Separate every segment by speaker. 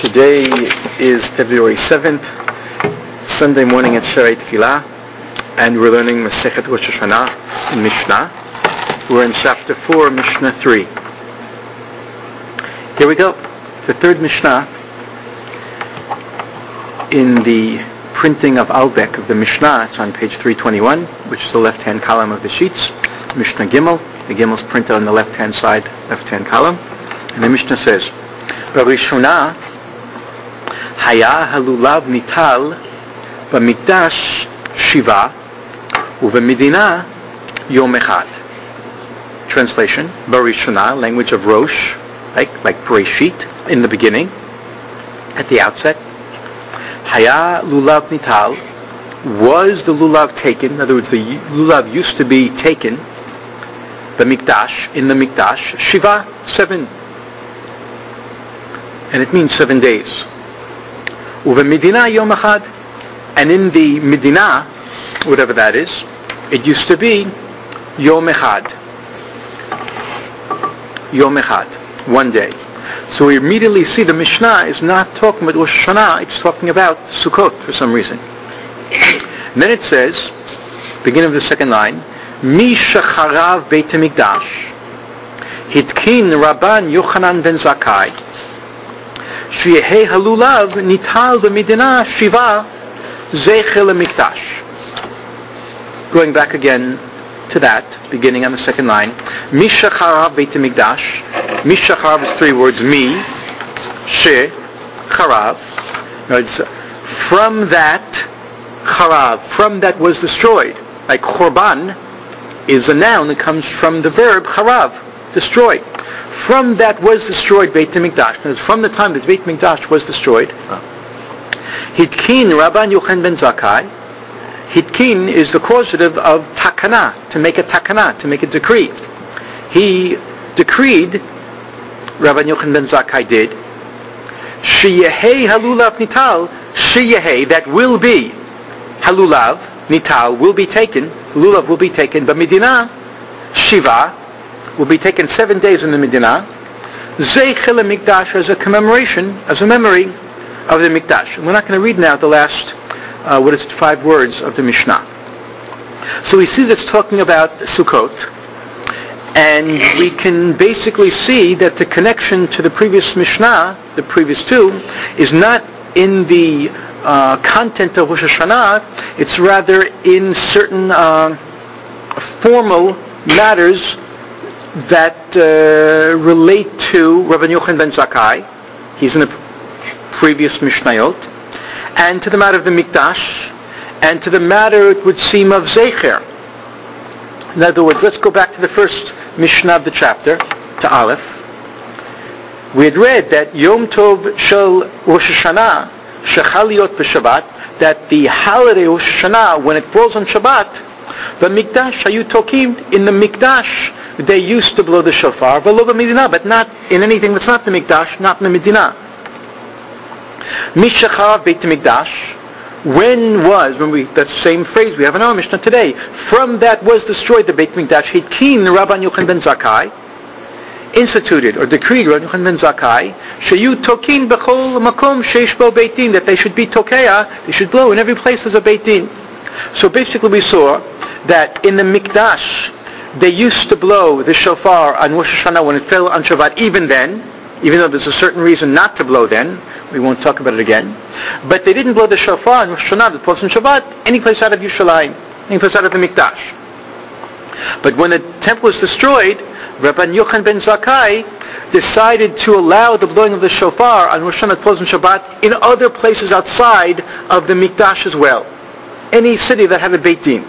Speaker 1: Today is February 7th, Sunday morning at Sharei Tefillah, and we're learning Masechet Rosh Hashanah in Mishnah. We're in chapter 4, Mishnah 3. Here we go. The third Mishnah in the printing of Albeck of the Mishnah. It's on page 321, which is the left-hand column of the sheets. Mishnah Gimel. The Gimel's printed on the left-hand side, left-hand column. And the Mishnah says, Barishona Haya halulav nital b'mikdash shiva u'b'medina yom echad. Translation: Barishona, language of Rosh, like Bereshit, in the beginning, at the outset. Haya lulav nital, was the lulav taken? In other words, the lulav used to be taken. B'mikdash, in the mikdash, shiva, 7. And it means 7 days. Uve-medina yom echad, and in the medina, whatever that is, it used to be yom echad. Yom echad, 1 day. So we immediately see the Mishnah is not talking about Rosh Hashanah, it's talking about Sukkot for some reason. And then it says, beginning of the second line, Mi shecharav beit hamikdash, hitkin Rabban Yochanan ben Zakkai, Sheyehei halulav nital b'medina shiva zeichel hamikdash. Going back again to that, beginning on the second line, Mi shecharav beit hamikdash. Mi shecharav is 3 words. Mi, she, charav. From that, charav, from that was destroyed. Like korban is a noun that comes from the verb charav, destroyed. From that was destroyed Beit HaMikdash. From the time that Beit HaMikdash was destroyed, Hitkin Rabban Yochanan ben Zakkai. Hitkin is the causative of takana, to make a takana, to make a decree. He decreed, Rabban Yochanan ben Zakkai did, Sheyehei halulav nital, Sheyehei, that will be, halulav, nital, will be taken, lulav will be taken, but Medina, Shiva, will be taken 7 days in the Medina, Zeichel HaMikdash, as a commemoration, as a memory of the Mikdash. And we're not going to read now the last, 5 words of the Mishnah. So we see that's talking about Sukkot, and we can basically see that the connection to the previous Mishnah, the previous 2, is not in the content of Rosh Hashanah, it's rather in certain formal matters that relate to Rabban Yochanan ben Zakkai. He's in the previous Mishnayot, and to the matter of the Mikdash, and to the matter, it would seem, of Zecher. In other words, let's go back to the first Mishnah of the chapter, to Aleph. We had read that Yom Tov Shel Rosh Hashanah Shechal Liot b'Shabbat, that the holiday Rosh Hashanah, when it falls on Shabbat, the Mikdash Hayu Tokim, in the Mikdash, they used to blow the shofar, v'lo b'Medina, but not in anything that's not the Mikdash, not in the Medina. Mishacharav Beit HaMikdash, that's the same phrase we have in our Mishnah today. From that was destroyed the Beit HaMikdash. Hitkin Rabban Yochanan ben Zakkai, instituted or decreed Rabban Yochanan ben Zakkai, Shayu Tokin b'chol makom sheish bo Beit Din, that they should be Tokeya, they should blow in every place there's a Beit Din. So basically we saw that in the Mikdash, they used to blow the shofar on Rosh Hashanah when it fell on Shabbat, even though there's a certain reason not to blow then. We won't talk about it again. But they didn't blow the shofar on Rosh Hashanah that falls on Shabbat, any place out of Yerushalayim, any place out of the Mikdash. But when the temple was destroyed, Rabban Yochanan ben Zakkai decided to allow the blowing of the shofar on Rosh Hashanah that falls on Shabbat in other places outside of the Mikdash as well. Any city that had a Beit Din.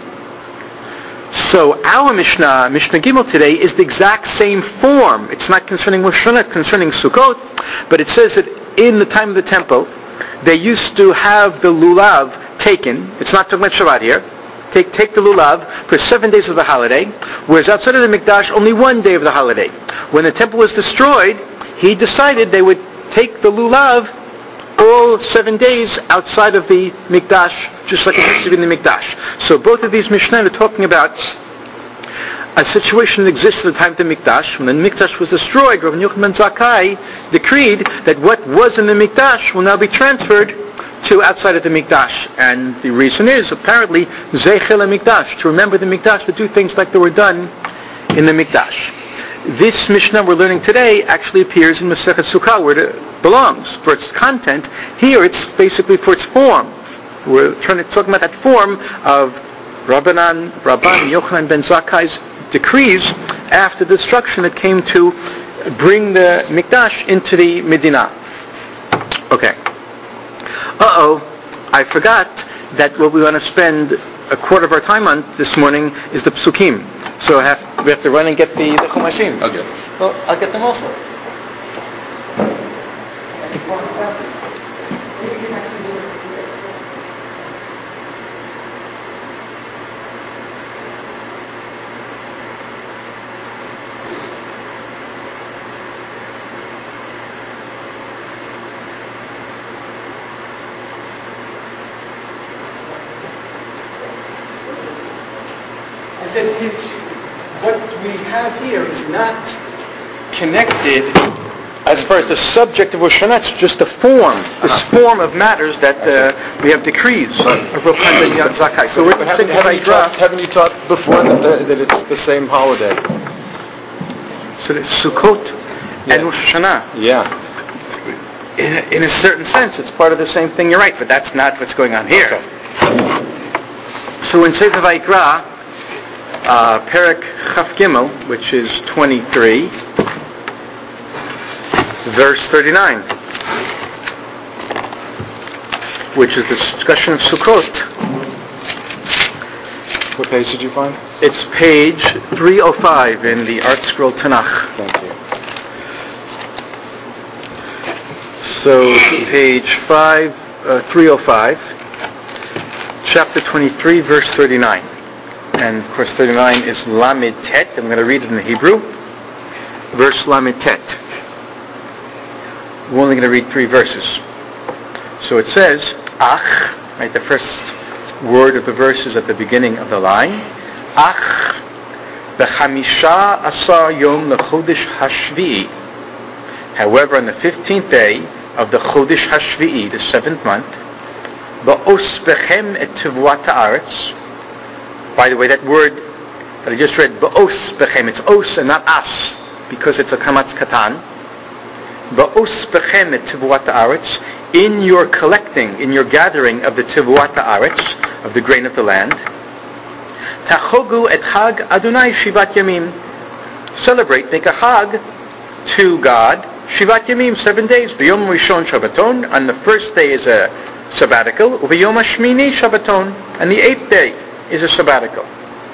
Speaker 1: So our Mishnah Gimel today, is the exact same form. It's not concerning Rosh Hashanah, concerning Sukkot, but it says that in the time of the temple, they used to have the lulav taken. It's not talking about Shabbat here. Take the lulav for 7 days of the holiday, whereas outside of the Mikdash, only 1 day of the holiday. When the temple was destroyed, he decided they would take the lulav all 7 days outside of the Mikdash, just like it used to be in the Mikdash. So both of these Mishnah are talking about a situation that existed at the time of the Mikdash. When the Mikdash was destroyed, Rabbi Yochanan ben Zakkai decreed that what was in the Mikdash will now be transferred to outside of the Mikdash. And the reason is, apparently, Zeichel HaMikdash, to remember the Mikdash, to do things like they were done in the Mikdash. This Mishnah we're learning today actually appears in Masechet Sukkah, where it belongs. For its content, here it's basically for its form. We're talking about that form of Rabban Yochanan ben Zakkai's decrees after the destruction that came to bring the Mikdash into the Medina. Okay. I forgot that what we want to spend a quarter of our time on this morning is the Psukim. So we have to run and get the Chumashim.
Speaker 2: Okay.
Speaker 1: Well, I'll get them also. I said, what we have here is not connected as far as the subject of Rosh Hashanah. It's just the form, this form of matters that we have decrees of Rav Chaim ben Zakkai. So we're
Speaker 2: haven't you taught before that it's the same holiday?
Speaker 1: So it's Sukkot and Rosh Hashanah.
Speaker 2: Yeah.
Speaker 1: In a certain sense, it's part of the same thing. You're right, but that's not what's going on here.
Speaker 2: Okay.
Speaker 1: So in Sefer Vayikra, Perek Chaf Gimel, which is 23, verse 39, which is the discussion of Sukkot.
Speaker 2: What page did you find?
Speaker 1: It's page 305 in the Art Scroll Tanakh.
Speaker 2: Thank you.
Speaker 1: So page 305, chapter 23, verse 39. And of course 39 is Lamed Tet. I'm going to read it in the Hebrew. Verse Lamed Tet. We're only going to read 3 verses. So it says, Ach, right, the first word of the verse is at the beginning of the line. Ach, b'chamisha asar yom lechodesh hashvi'i. However, on the 15th day of the Chodesh Hashvi'i, the 7th month, ba'os bechem et tevuat ha'aretz. By the way, that word that I just read, ba'os bechem, it's os and not as, because it's a kamatz katan. Ba'os bechem et tevuat ha'aretz, in your collecting, in your gathering of the tevuat ha'aretz, of the grain of the land. Tachogu et Chag Adonai Shivat Yamim. Celebrate, make a Chag to God, Shivat Yamim, 7 days. B'yom Rishon Shabbaton, on the first day is a sabbatical. U'b'yom Hashmini Shabbaton, and the 8th day is a sabbatical.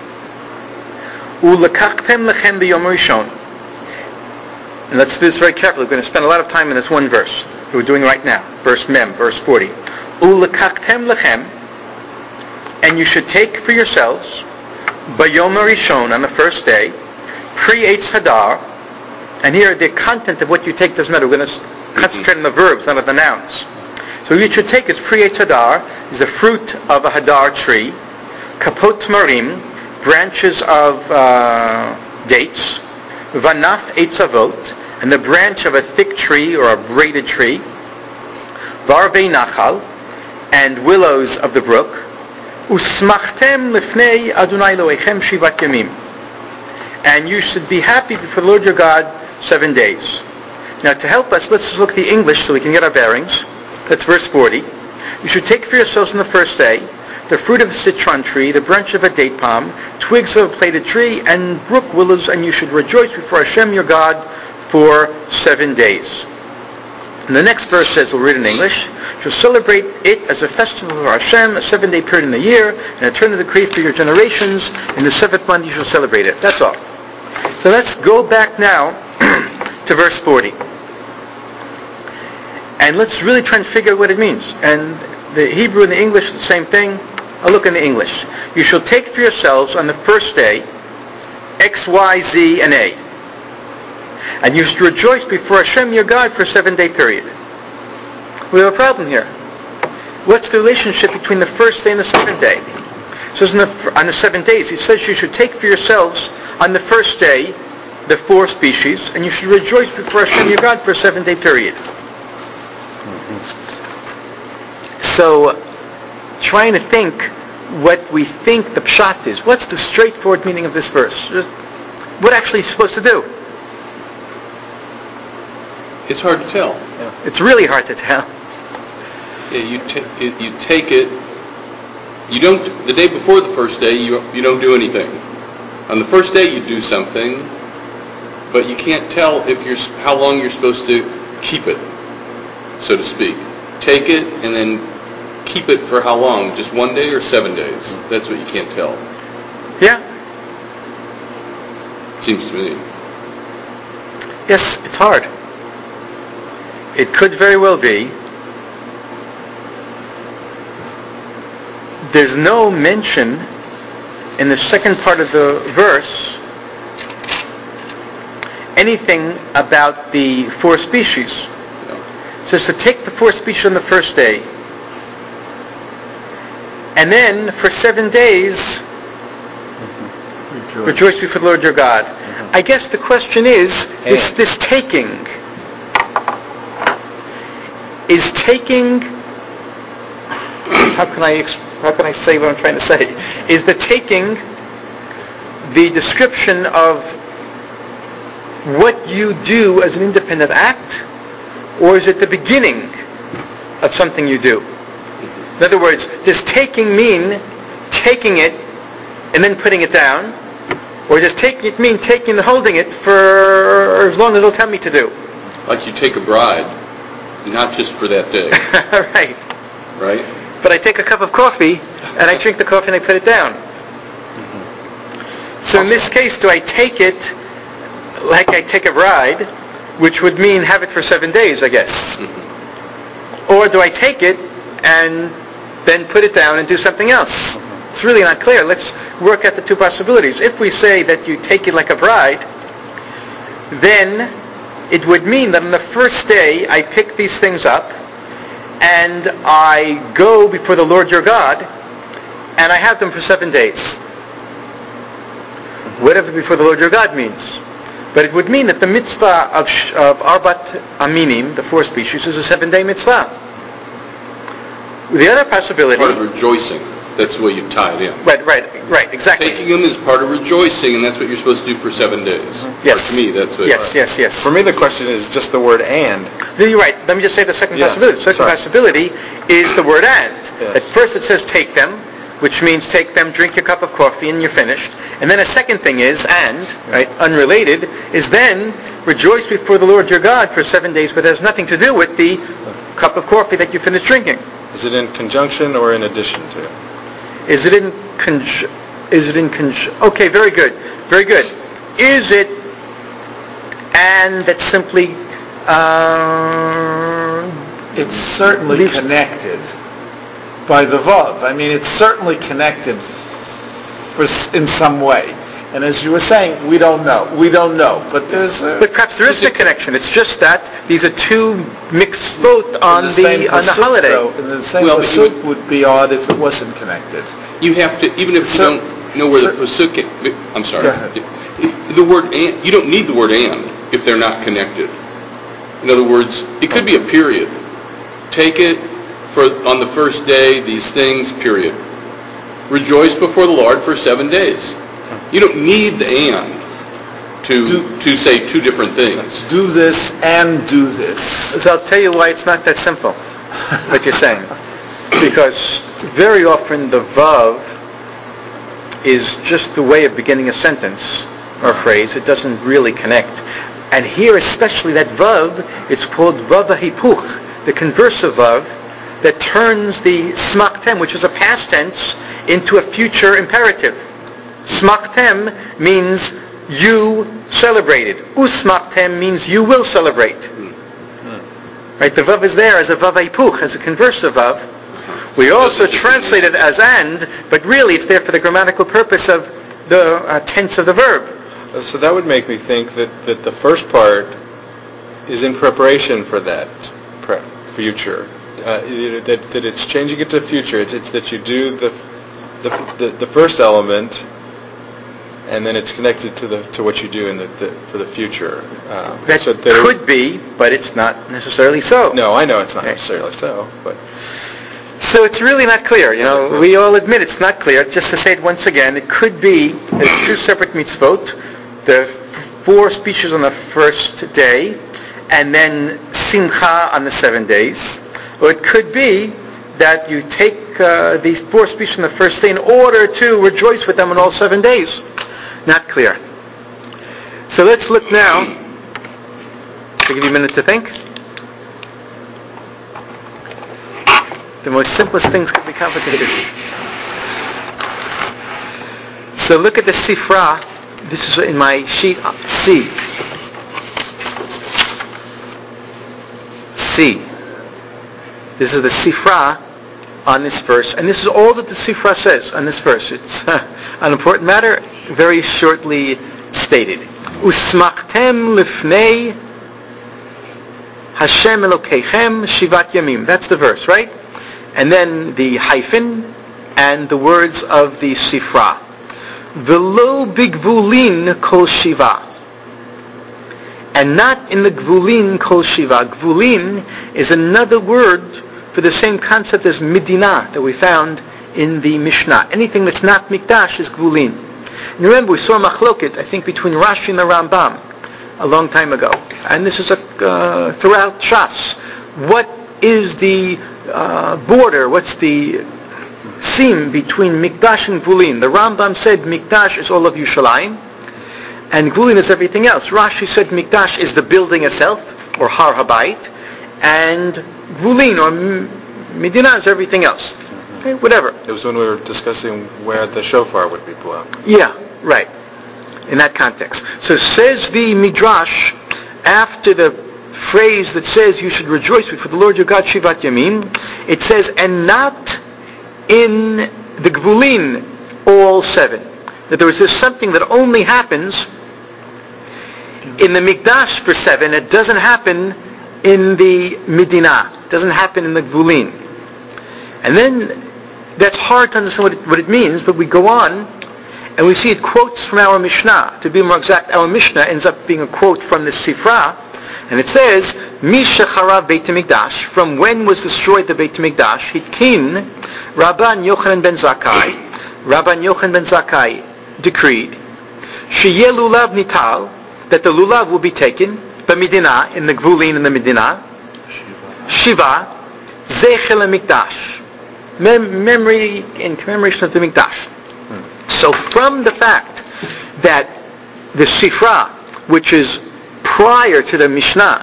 Speaker 1: U'lekachtem lechem b'yom Rishon. And let's do this very carefully. We're going to spend a lot of time in this one verse that we're doing right now. Verse Mem, verse 40. U'lekachtem lechem, and you should take for yourselves, b'yom Rishon, on the first day, pre-Eitz Hadar. And here the content of what you take doesn't matter. We're going to concentrate on the verbs, not on the nouns. So what you should take is pre-Eitz Hadar, is the fruit of a Hadar tree, kapot marim, branches of dates, vanaf eitz avot, and the branch of a thick tree or a braided tree, varvei nachal, and willows of the brook, usmachtem lifnei Adonai Elohechem shivat yamim, and you should be happy before the Lord your God 7 days. Now to help us, let's look at the English so we can get our bearings. That's verse 40. You should take for yourselves on the first day the fruit of a citron tree, the branch of a date palm, twigs of a plaited tree, and brook willows, and you should rejoice before Hashem your God for 7 days. And the next verse says, we'll read in English, you shall celebrate it as a festival for Hashem, a 7-day period in the year, and a turn of the decree for your generations. In the 7th month you shall celebrate it. That's all. So let's go back now to verse 40. And let's really try and figure out what it means. And the Hebrew and the English, the same thing. I'll look in the English. You shall take for yourselves on the first day X, Y, Z, and A. And you should rejoice before Hashem your God for a 7-day period. We have a problem here. What's the relationship between the first day and the 7th day? So on the 7 days, it says you should take for yourselves on the first day, the 4 species, and you should rejoice before Hashem your God for a 7-day period. So, trying to think what we think the pshat is. What's the straightforward meaning of this verse? What actually is supposed to do?
Speaker 3: It's hard to tell.
Speaker 1: Yeah. It's really hard to tell.
Speaker 3: Yeah, you take it. You don't. The day before the first day, you don't do anything. On the first day, you do something, but you can't tell how long you're supposed to keep it, so to speak. Take it and then keep it for how long? Just 1 day or 7 days? That's what you can't tell.
Speaker 1: Yeah.
Speaker 3: Seems to me.
Speaker 1: Yes, it's hard. It could very well be. There's no mention in the second part of the verse anything about the 4 species.
Speaker 3: No.
Speaker 1: It says to take the 4 species on the first day, and then for 7 days rejoice before the Lord your God. I guess the question is this taking. Is taking, how can I say what I'm trying to say? Is the taking the description of what you do as an independent act, or is it the beginning of something you do? In other words, does taking mean taking it and then putting it down, or does taking it mean taking and holding it for as long as it'll tell me to do?
Speaker 3: Like you take a bride, not just for that day.
Speaker 1: Right.
Speaker 3: Right?
Speaker 1: But I take a cup of coffee, and I drink the coffee and I put it down. So in this case, do I take it like I take a bride, which would mean have it for 7 days, I guess? Or do I take it and then put it down and do something else? It's really not clear. Let's work at the 2 possibilities. If we say that you take it like a bride, then it would mean that on the first day I pick these things up and I go before the Lord your God and I have them for 7 days. Whatever before the Lord your God means. But it would mean that the mitzvah of Arbat Aminim, the 4 species, is a 7-day mitzvah. The other possibility...
Speaker 3: Part of rejoicing. That's the way you tie it in.
Speaker 1: Right, exactly.
Speaker 3: Taking them is part of rejoicing, and that's what you're supposed to do for 7 days.
Speaker 1: Yes.
Speaker 3: Or to me, that's what...
Speaker 1: Yes.
Speaker 2: For me, the question is just the word "and."
Speaker 1: You're right. Let me just say the second possibility. The second possibility is the word "and."
Speaker 2: Yes.
Speaker 1: At first it says take them, which means take them, drink your cup of coffee, and you're finished. And then a second thing is, right, unrelated, is then rejoice before the Lord your God for 7 days, but has nothing to do with the cup of coffee that you finished drinking.
Speaker 2: Is it in conjunction or in addition to?
Speaker 1: Is it in okay, very good. Is it and that's simply
Speaker 4: it's certainly connected by the Vav. I mean, it's certainly connected in some way. And as you were saying, we don't know. But
Speaker 1: but perhaps there is a connection. It's just that these are 2 mitzvot on the holiday.
Speaker 4: And the same pasuk would be odd if it wasn't connected.
Speaker 3: You have to, even if you don't know where the pasuk is. I'm sorry.
Speaker 4: Go ahead.
Speaker 3: The word "and," you don't need the word "and" if they're not connected. In other words, it could be a period. Take it on the first day, these things, period. Rejoice before the Lord for 7 days. You don't need the "and" to say 2 different things.
Speaker 4: Do this and do this.
Speaker 1: So I'll tell you why it's not that simple, what you're saying. Because very often the Vav is just the way of beginning a sentence or phrase. It doesn't really connect. And here especially that Vav, it's called Vav HaHipuch, the converse of Vav, that turns the Smachtem, which is a past tense, into a future imperative. Smachtem means you celebrated. Usmachtem means you will celebrate. Right? The Vav is there as a Vav HaHipuch, as a converse of Vav. We also translate it as "and," but really it's there for the grammatical purpose of the tense of the verb.
Speaker 2: So that would make me think that the first part is in preparation for that future. That it's changing it to future. It's that you do the first element, and then it's connected to what you do for the future.
Speaker 1: That could be, but it's not necessarily so.
Speaker 2: No, I know it's not necessarily so, but...
Speaker 1: So it's really not clear. We all admit it's not clear. Just to say it once again, it could be there's two separate mitzvot, the 4 speeches on the first day, and then simcha on the 7 days. Or it could be that you take these 4 speeches on the first day in order to rejoice with them on all 7 days. Not clear. So let's look now. I'll give you a minute to think. The most simplest things can be complicated. So look at the Sifra. This is in my sheet C. C. This is the Sifra on this verse. And this is all that the Sifra says on this verse. It's an important matter, very shortly stated. Usmachtem lifnei Hashem Elokeichem Shivat Yamim. That's the verse, right? And then the hyphen and the words of the Sifra. Velo bigvulin kol shiva. And not in the gvulin kol shiva. Gvulin is another word for the same concept as Medina that we found in the Mishnah. Anything that's not Mikdash is gvulin. And remember, we saw a machloket, I think, between Rashi and the Rambam a long time ago. And this is throughout Shas. What is the border? What's the seam between Mikdash and Gvulin? The Rambam said Mikdash is all of Yerushalayim, and Gvulin is everything else. Rashi said Mikdash is the building itself, or Har Habayit, and Gvulin, or Medina, is everything else. Okay, whatever.
Speaker 2: It was when we were discussing where the shofar would be blown.
Speaker 1: Yeah, right. In that context. So says the Midrash, after the phrase that says you should rejoice before the Lord your God Shivat Yamim, it says, and not in the Gvulin all 7. That there is this something that only happens in the Mikdash for 7. It doesn't happen in the Medina. It doesn't happen in the Gvulin. And then that's hard to understand what it means, but we go on and we see it quotes from our Mishnah. To be more exact, our Mishnah ends up being a quote from the Sifra, and it says, Misha Charav Beit HaMikdash, from when was destroyed the Beit HaMikdash, Hitkin Rabban Yochanan ben Zakkai, Rabban Yochanan ben Zakkai decreed, Sheyeh Lulav Nital, that the Lulav will be taken, B'Medina, in the Gvulin in the Medina, Shiva, Zeichel HaMikdash, memory in commemoration of the Mikdash. So from the fact that the Sifra, which is prior to the Mishnah,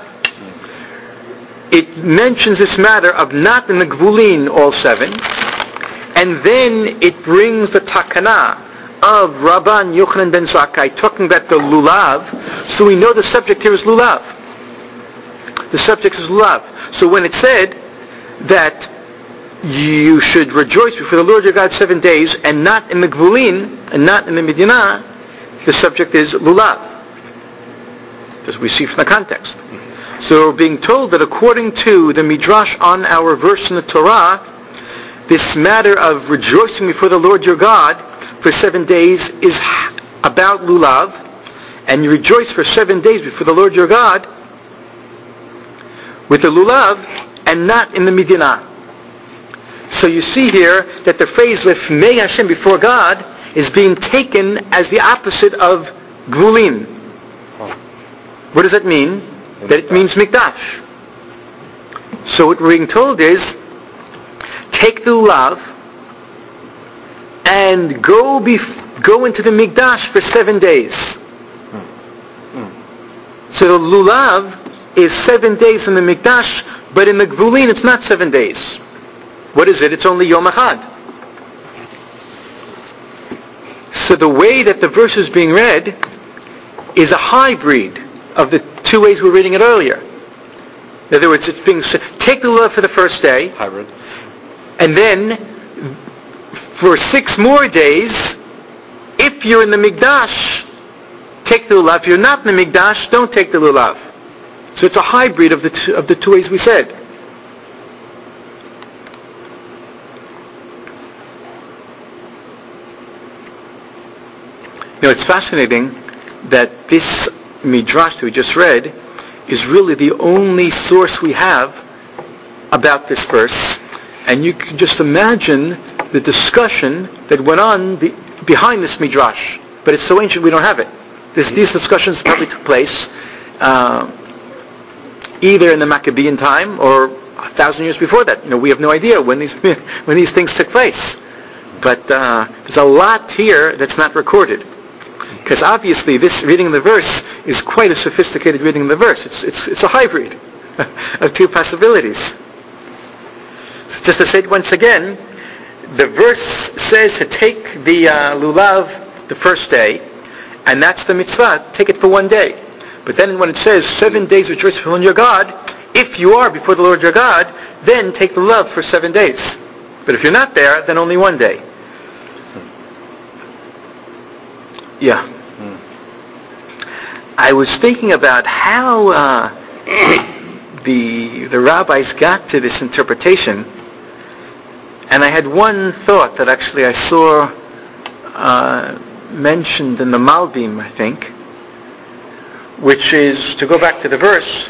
Speaker 1: it mentions this matter of not in the Gvulin all 7, and then it brings the Takana of Rabban Yochanan ben Zakkai talking about the Lulav, so we know the subject here is Lulav. The subject is Lulav. So when it said that you should rejoice before the Lord your God 7 days, and not in the Gvulin, and not in the Medina, the subject is Lulav, as we see from the context. So we're being told that according to the Midrash on our verse in the Torah, this matter of rejoicing before the Lord your God for 7 days is about Lulav, and you rejoice for 7 days before the Lord your God with the Lulav, and not in the Medina. So you see here that the phrase Lifnei Hashem, before God, is being taken as the opposite of Gvulin. What does that mean? That it means Mikdash. So what we're being told is, take the Lulav and go into the Mikdash for 7 days. So the Lulav is 7 days in the Mikdash, but in the Gvulin it's not 7 days. What is it? It's only Yom Echad. So the way that the verse is being read is a hybrid of the 2 ways we were reading it earlier. In other words, it's being take the Lulav for the first day,
Speaker 2: Hybrid,
Speaker 1: and then for 6 more days, if you're in the Mikdash, take the Lulav. If you're not in the Mikdash, don't take the Lulav. So it's a hybrid of the two ways we said. it's fascinating that this midrash that we just read is really the only source we have about this verse, and you can just imagine the discussion that went on behind this midrash. But it's so ancient we don't have it. These discussions probably took place either in the Maccabean time or 1,000 years before that. We have no idea when these things took place. But there's a lot here that's not recorded, because obviously this reading of the verse is quite a sophisticated reading of the verse. It's a hybrid of two possibilities. So just to say it once again, the verse says to take the lulav the first day, and that's the mitzvah. Take it for one day. But then when it says 7 days rejoice before your God, if you are before the Lord your God, then take the lulav for 7 days. But if you're not there, then only one day. Yeah. I was thinking about how the rabbis got to this interpretation, and I had one thought that actually I saw mentioned in the Malbim, I think, which is, to go back to the verse,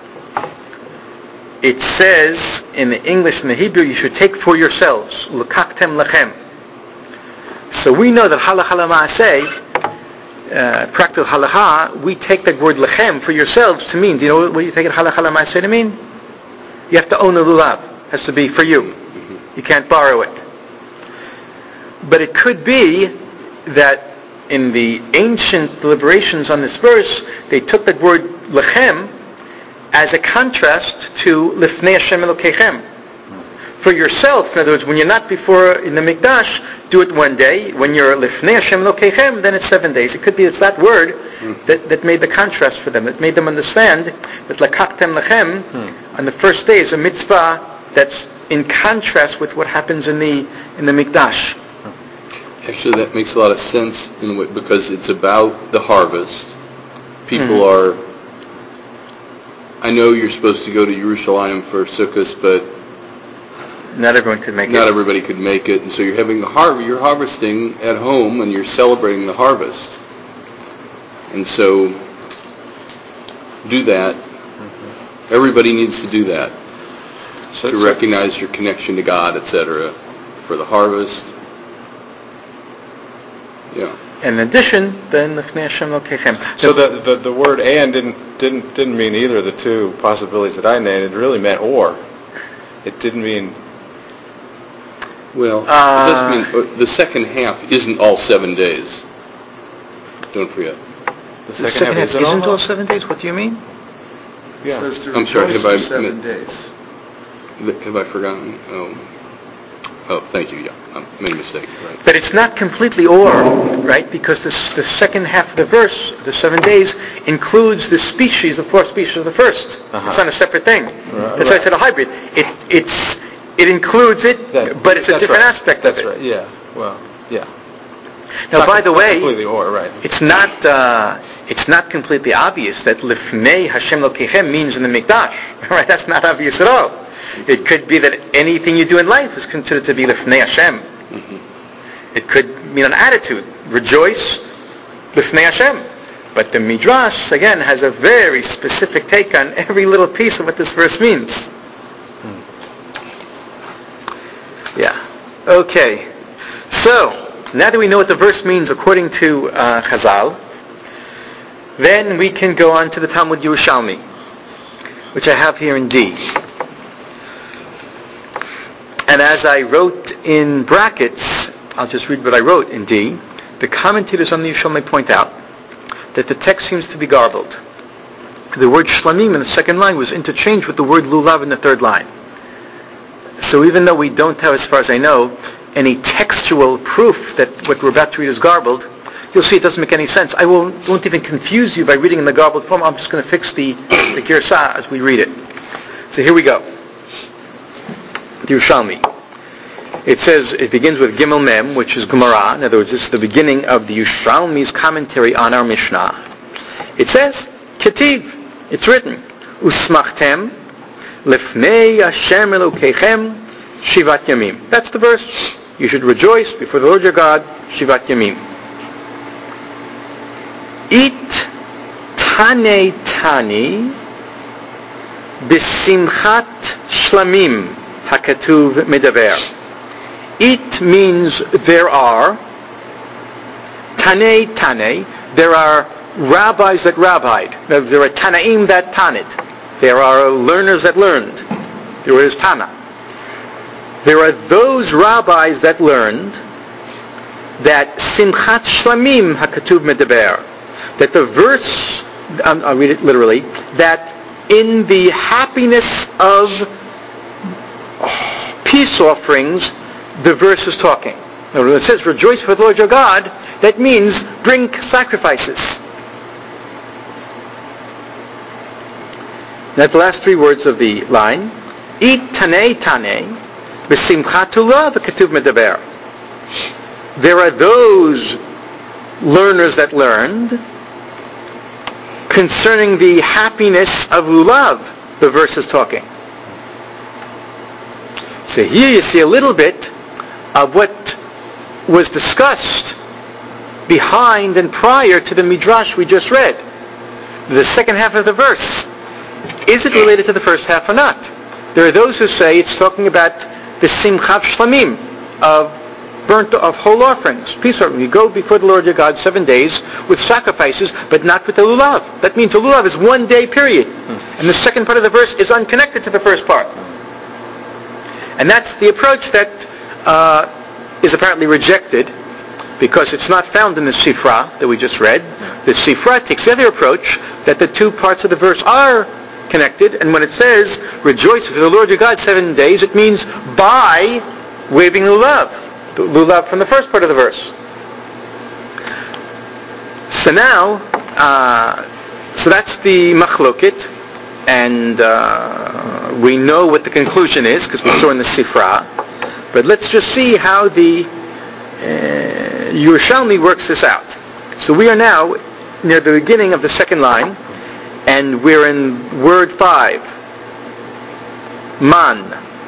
Speaker 1: it says in the English and the Hebrew, you should take for yourselves, l'kaktem lechem. So we know that halacha l'maaseh, practical halacha, we take that word lechem for yourselves to mean, do you know what you take it halacha l'maaseh to mean? You have to own the lulav. It has to be for you. You can't borrow it. But it could be that in the ancient deliberations on this verse, they took that word lechem as a contrast to lifnei Hashem Elokeichem. For yourself, in other words, when you're not before in the Mikdash, do it one day. When you're lifnei Hashem Elokeichem, then it's 7 days. It could be it's that word that made the contrast for them, that made them understand that lakaktem lechem on the first day is a mitzvah that's in contrast with what happens in the Mikdash.
Speaker 3: Actually, that makes a lot of sense in a way, because it's about the harvest. People are... I know you're supposed to go to Yerushalayim for Sukkot, but
Speaker 1: not everyone could make it.
Speaker 3: Not everybody could make it, and so you're having you're harvesting at home, and you're celebrating the harvest. And so, do that. Everybody needs to do that, to recognize your connection to God, etc., for the harvest. Yeah.
Speaker 1: In addition, then lifnei Hashem Elokeichem.
Speaker 2: So the word "and" didn't mean either of the two possibilities that I named. It really meant "or." It didn't mean.
Speaker 3: Well, it doesn't mean the second half isn't all 7 days. Don't forget.
Speaker 1: The second half isn't all 7 days. What do you mean?
Speaker 2: Yeah.
Speaker 4: It says to
Speaker 3: I'm sorry.
Speaker 4: rejoice for 7 days.
Speaker 3: Have I forgotten? Oh, thank you. Yeah, I made a mistake. Right.
Speaker 1: But it's not completely or, right? Because the second half of the verse, the 7 days, includes the species, the 4 species of the first. It's not a separate thing. That's why I said a hybrid. It includes it, but it's a different aspect of it.
Speaker 2: That's right. Yeah. Well, yeah.
Speaker 1: Now, by the way,
Speaker 2: completely or, right.
Speaker 1: it's not completely obvious that lifnei Hashem Elokeichem means in the Mikdash. Right? That's not obvious at all. It could be that anything you do in life is considered to be lifnei Hashem. It could mean an attitude. Rejoice, lifnei Hashem. But the Midrash, again, has a very specific take on every little piece of what this verse means. Yeah. Okay. So, now that we know what the verse means according to Chazal, then we can go on to the Talmud Yerushalmi, which I have here in D. And as I wrote in brackets, I'll just read what I wrote in D. The commentators on the Yerushalmi point out that the text seems to be garbled. The word shlamim in the second line was interchanged with the word lulav in the third line. So even though we don't have, as far as I know, any textual proof that what we're about to read is garbled, you'll see it doesn't make any sense. I won't even confuse you by reading in the garbled form. I'm just going to fix the Girsah as we read it. So here we go. The Yerushalmi. It says, it begins with Gimel Mem, which is Gemara. In other words, this is the beginning of the Yerushalmi's commentary on our Mishnah. It says, Ketiv, it's written, Usmachtem, Lifnei Hashem Elokeichem, Shivat Yamim. That's the verse. You should rejoice before the Lord your God, Shivat Yamim. It tane tani b'simchat shlamim hakatuv medaber. It means there are. Tane tane, there are rabbis that rabbied. There are tanaim that tanit. There are learners that learned. There is tana. There are those rabbis that learned that simchat shlamim hakatuv medaber, that the verse, I'll read it literally, that in the happiness of peace offerings, the verse is talking. Now, when it says rejoice before the Lord your God, that means bring sacrifices. That's the last three words of the line. It tanei tanei b'simchat lulav hakatuv medaber. There are those learners that learned concerning the happiness of lulav, the verse is talking. So here you see a little bit of what was discussed behind and prior to the midrash we just read. The second half of the verse. Is it related to the first half or not? There are those who say it's talking about the simchat shlamim of whole offerings, peace offerings. You go before the Lord your God 7 days with sacrifices, but not with the lulav. That means the lulav is 1 day period. And the second part of the verse is unconnected to the first part. And that's the approach that is apparently rejected because it's not found in the Sifra that we just read. The Sifra takes the other approach that the two parts of the verse are connected, and when it says, rejoice for the Lord your God 7 days, it means by waving lulav. The lulav from the first part of the verse. So now, so that's the machloket, and we know what the conclusion is because we saw in the Sifra. But let's just see how the Yerushalmi works this out. So we are now near the beginning of the second line, and we're in word 5. Man.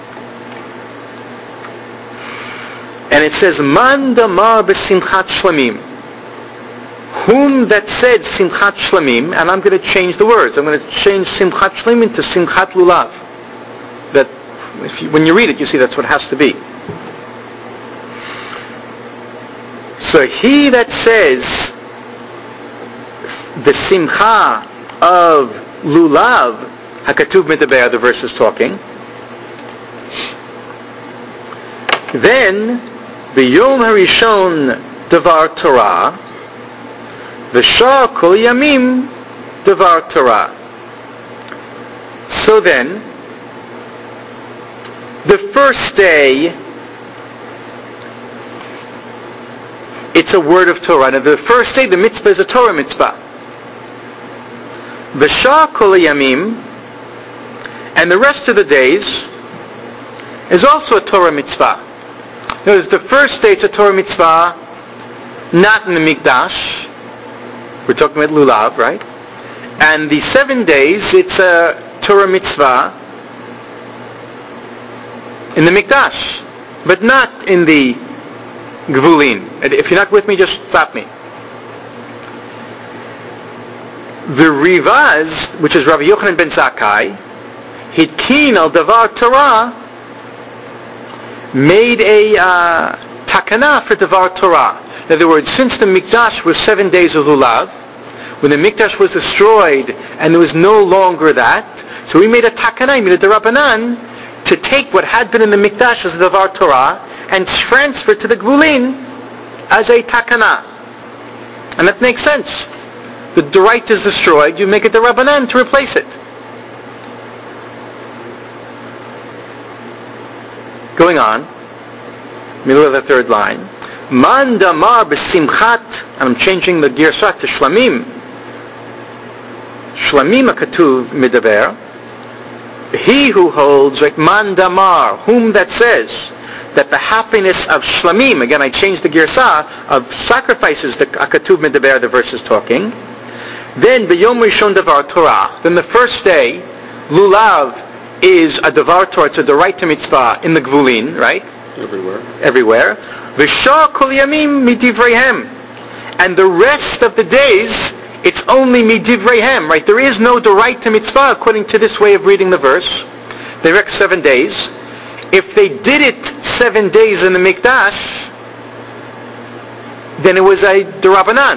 Speaker 1: And it says, Man damar b'simchat shlamim. Whom that said simchat shlamim, and I'm going to change the words. I'm going to change simchat shlamim to simchat lulav. That, when you read it, you see that's what it has to be. So he that says the simcha of lulav, hakatuv medaber, the verse is talking, then b'yom harishon davar Torah, v'shar kol yamim davar Torah. So then, the first day, it's a word of Torah. Now, the first day, the mitzvah is a Torah mitzvah. V'shar kol yamim, and the rest of the days is also a Torah mitzvah. Notice the first day it's a Torah mitzvah, not in the Mikdash. We're talking about lulav, right? And the 7 days it's a Torah mitzvah in the Mikdash, but not in the Gvulin. If you're not with me, just stop me. The Rivaz, which is Rabbi Yochanan ben Zakkai, Hitkin al Davar Torah, made a takana for Davar Torah. In other words, since the Mikdash was 7 days of lulav, when the Mikdash was destroyed and there was no longer that, so we made a takana, made a derabanan, to take what had been in the Mikdash as the Davar Torah and transfer it to the Gvulin as a takana. And that makes sense. The right is destroyed, you make it the Rabbanan to replace it. Going on, middle of the third line. Man damar b'simchat, and I'm changing the girsat to shlamim. Shlamim hakatuv medaber. He who holds, like man damar, whom that says, that the happiness of shlamim, again I changed the girsah, of sacrifices, the hakatuv medaber, the verse is talking. Then b'yom rishon davar Torah. Then the first day, lulav is a davar Torah, it's a d'oraita mitzvah in the Gvulin, right? Everywhere. V'shar kol yamim midivreihem. And the rest of the days It's only midivreihem, right? There is no Doraita mitzvah according to this way of reading the verse. They rec 7 days. If they did it 7 days in the Mikdash, then it was a D'Rabbanan.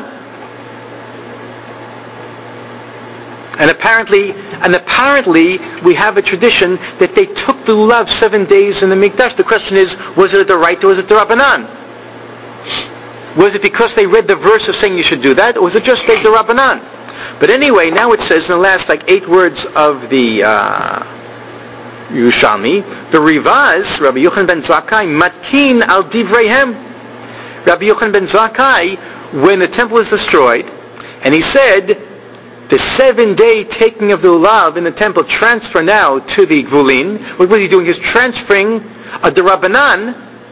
Speaker 1: And apparently we have a tradition that they took the lulav 7 days in the Mikdash. The question is, was it a Doraita or was it D'Rabbanan? Was it because they read the verse of saying you should do that, or was it just a D'Rabbanan? But anyway, now it says in the last 8 words of the Yerushalmi, the Rivaz, Rabbi Yochanan ben Zakkai, matkin al divreihem. Rabbi Yochanan ben Zakkai, when the temple was destroyed, and he said, the 7-day taking of the lulav in the temple transfer now to the Gvulin. What was he doing? He was transferring a D'Rabbanan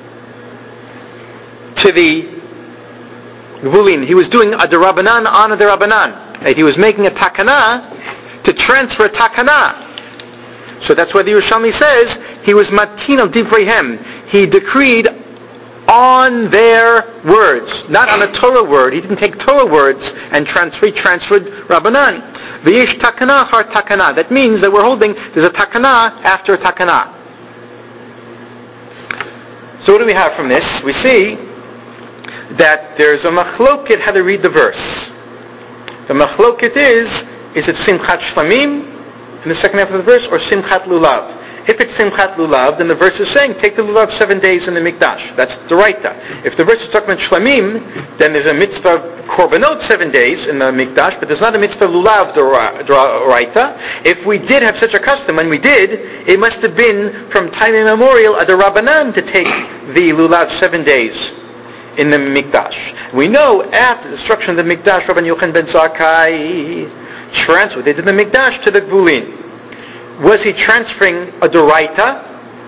Speaker 1: to the Gvulin. He was doing a D'Rabbanan on a D'Rabbanan. Right? He was making a takana to transfer a takana. So that's why the Yerushalmi says he was matkin al divreihem. He decreed on their words, not on a Torah word. He didn't take Torah words and transferred Rabbanan. V'yesh takana har takana. That means that we're holding there's a takana after a takana. So what do we have from this? We see that there's a machloket how to read the verse. The machloket is it Simchat Shlamim in the second half of the verse or Simchat Lulav? If it's Simchat Lulav, then the verse is saying, take the Lulav 7 days in the Mikdash. That's Doraita. If the verse is talking about Shlamim, then there's a mitzvah Korbanot 7 days in the Mikdash, but there's not a mitzvah Lulav Doraita. If we did have such a custom, and we did, it must have been from time immemorial a D'Rabbanan to take the Lulav 7 days in the Mikdash. We know after the destruction of the Mikdash, Rabbi Yochanan ben Zakkai transferred it in the Mikdash to the Gvulin. Was he transferring a Doraita?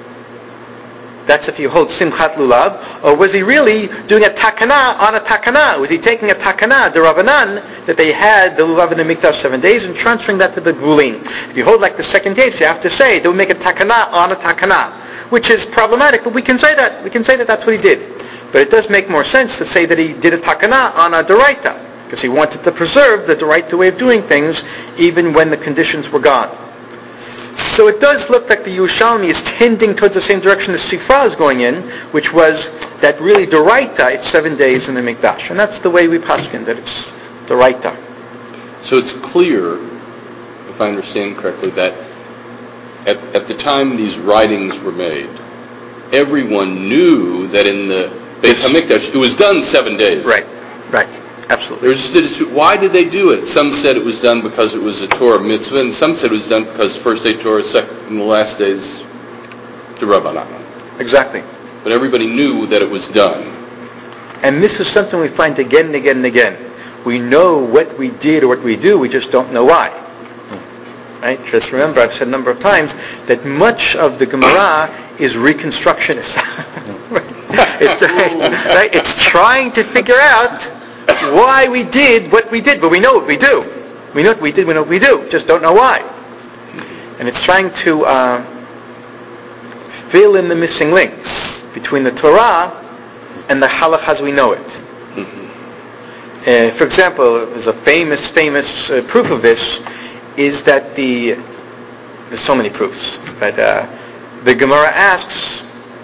Speaker 1: That's if you hold Simchat Lulav. Or was he really doing a Takana on a Takana? Was he taking a Takana, the Rabbanan, that they had the Lulav in the Mikdash 7 days and transferring that to the Gvulin? If you hold like the second days, you have to say they would make a Takana on a Takana, which is problematic, but we can say that. We can say that that's what he did. But it does make more sense to say that he did a Takana on a Doraita, because he wanted to preserve the Doraita way of doing things even when the conditions were gone. So it does look like the Yerushalmi is tending towards the same direction the Sifra is going in, which was that really Doraita, it's 7 days in the Mikdash. And that's the way we paskin, that it's Doraita.
Speaker 3: So it's clear, if I understand correctly, that at the time these writings were made, everyone knew that in the Beit HaMikdash, it was done 7 daes.
Speaker 1: Right. Absolutely.
Speaker 3: There's a dispute. Why did they do it? Some said it was done because it was a Torah mitzvah, and some said it was done because the first day Torah, second and the last days D'Rabbanan.
Speaker 1: Exactly.
Speaker 3: But everybody knew that it was done.
Speaker 1: And this is something we find again and again and again. We know what we did or what we do, we just don't know why. Right? Just remember, I've said a number of times that much of the Gemara is reconstructionist. It's trying to figure out why we did what we did, but we know what we do. We know what we did, we know what we do. Just don't know why. And it's trying to fill in the missing links between the Torah and the halakha as we know it. For example, there's a famous proof of this is that there's so many proofs, but the Gemara asks,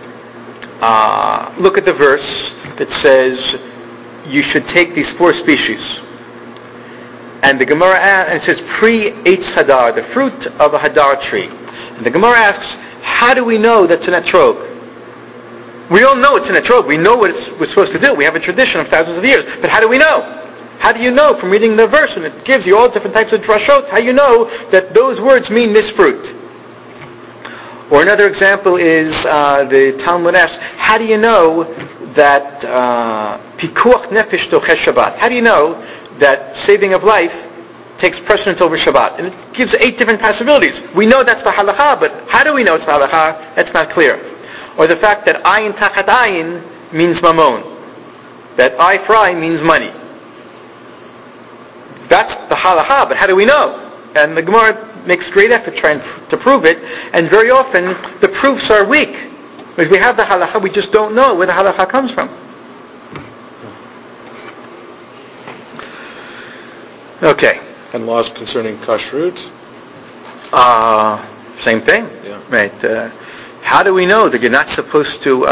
Speaker 1: look at the verse that says you should take these 4 species. And the Gemara asks, and it says pre-Eitz Hadar, the fruit of a Hadar tree. And the Gemara asks, how do we know that's an etrog? We all know it's an etrog. We know what we're supposed to do. We have a tradition of thousands of years. But how do we know? How do you know from reading the verse? And it gives you all different types of drashot. How do you know that those words mean this fruit? Or another example is the Talmud asks, how do you know that pikuach nefesh toches Shabbat? How do you know that saving of life takes precedence over Shabbat? And it gives 8 different possibilities. We know that's the halakha, but how do we know it's the halakha? That's not clear. Or the fact that ayin tachat ayin means mamon. That eye for eye means money. That's the halakha, but how do we know? And the Gemara makes great effort trying to prove it, and very often the proofs are weak. Because we have the halakha, we just don't know where the halakha comes from. Okay.
Speaker 2: And laws concerning kashrut?
Speaker 1: Same thing.
Speaker 2: Yeah.
Speaker 1: Right. How do we know that you're not supposed to...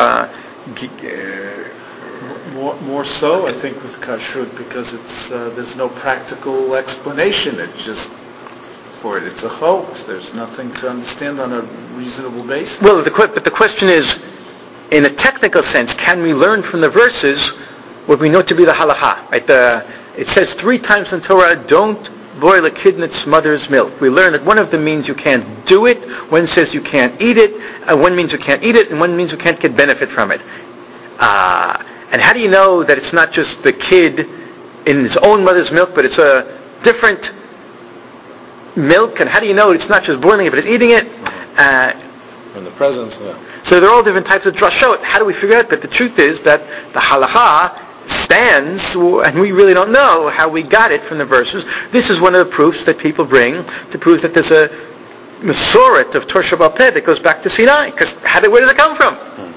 Speaker 4: More so, I think, with kashrut, because it's there's no practical explanation. It's just for it. It's a hoax. There's nothing to understand on a reasonable basis.
Speaker 1: Well, but the question is, in a technical sense, can we learn from the verses what we know to be the halacha? Right? It says 3 times in Torah, don't boil a kid in its mother's milk. We learn that one of them means you can't do it, one says you can't eat it, one means you can't eat it, and one means you can't get benefit from it. And how do you know that it's not just the kid in his own mother's milk, but it's a different milk? And how do you know it's not just boiling it, but it's eating it?
Speaker 2: In the presence, yeah.
Speaker 1: So there are all different types of drashot. How do we figure out? But the truth is that the halacha stands, and we really don't know how we got it from the verses. This is one of the proofs that people bring to prove that there's a Masoret of Torah Sheba'al Peh that goes back to Sinai. Because where does it come from?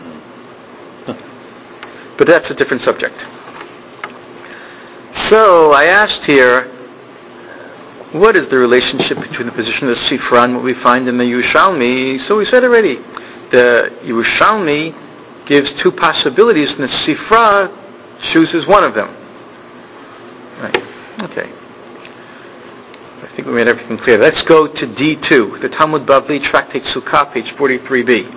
Speaker 1: But that's a different subject. So I asked here, what is the relationship between the position of the Sifra and what we find in the Yerushalmi? So we said already, the Yerushalmi gives 2 possibilities, and the Sifra chooses one of them. Right. Okay. I think we made everything clear. Let's go to D2, the Talmud Bavli, Tractate Sukkah, page 43b.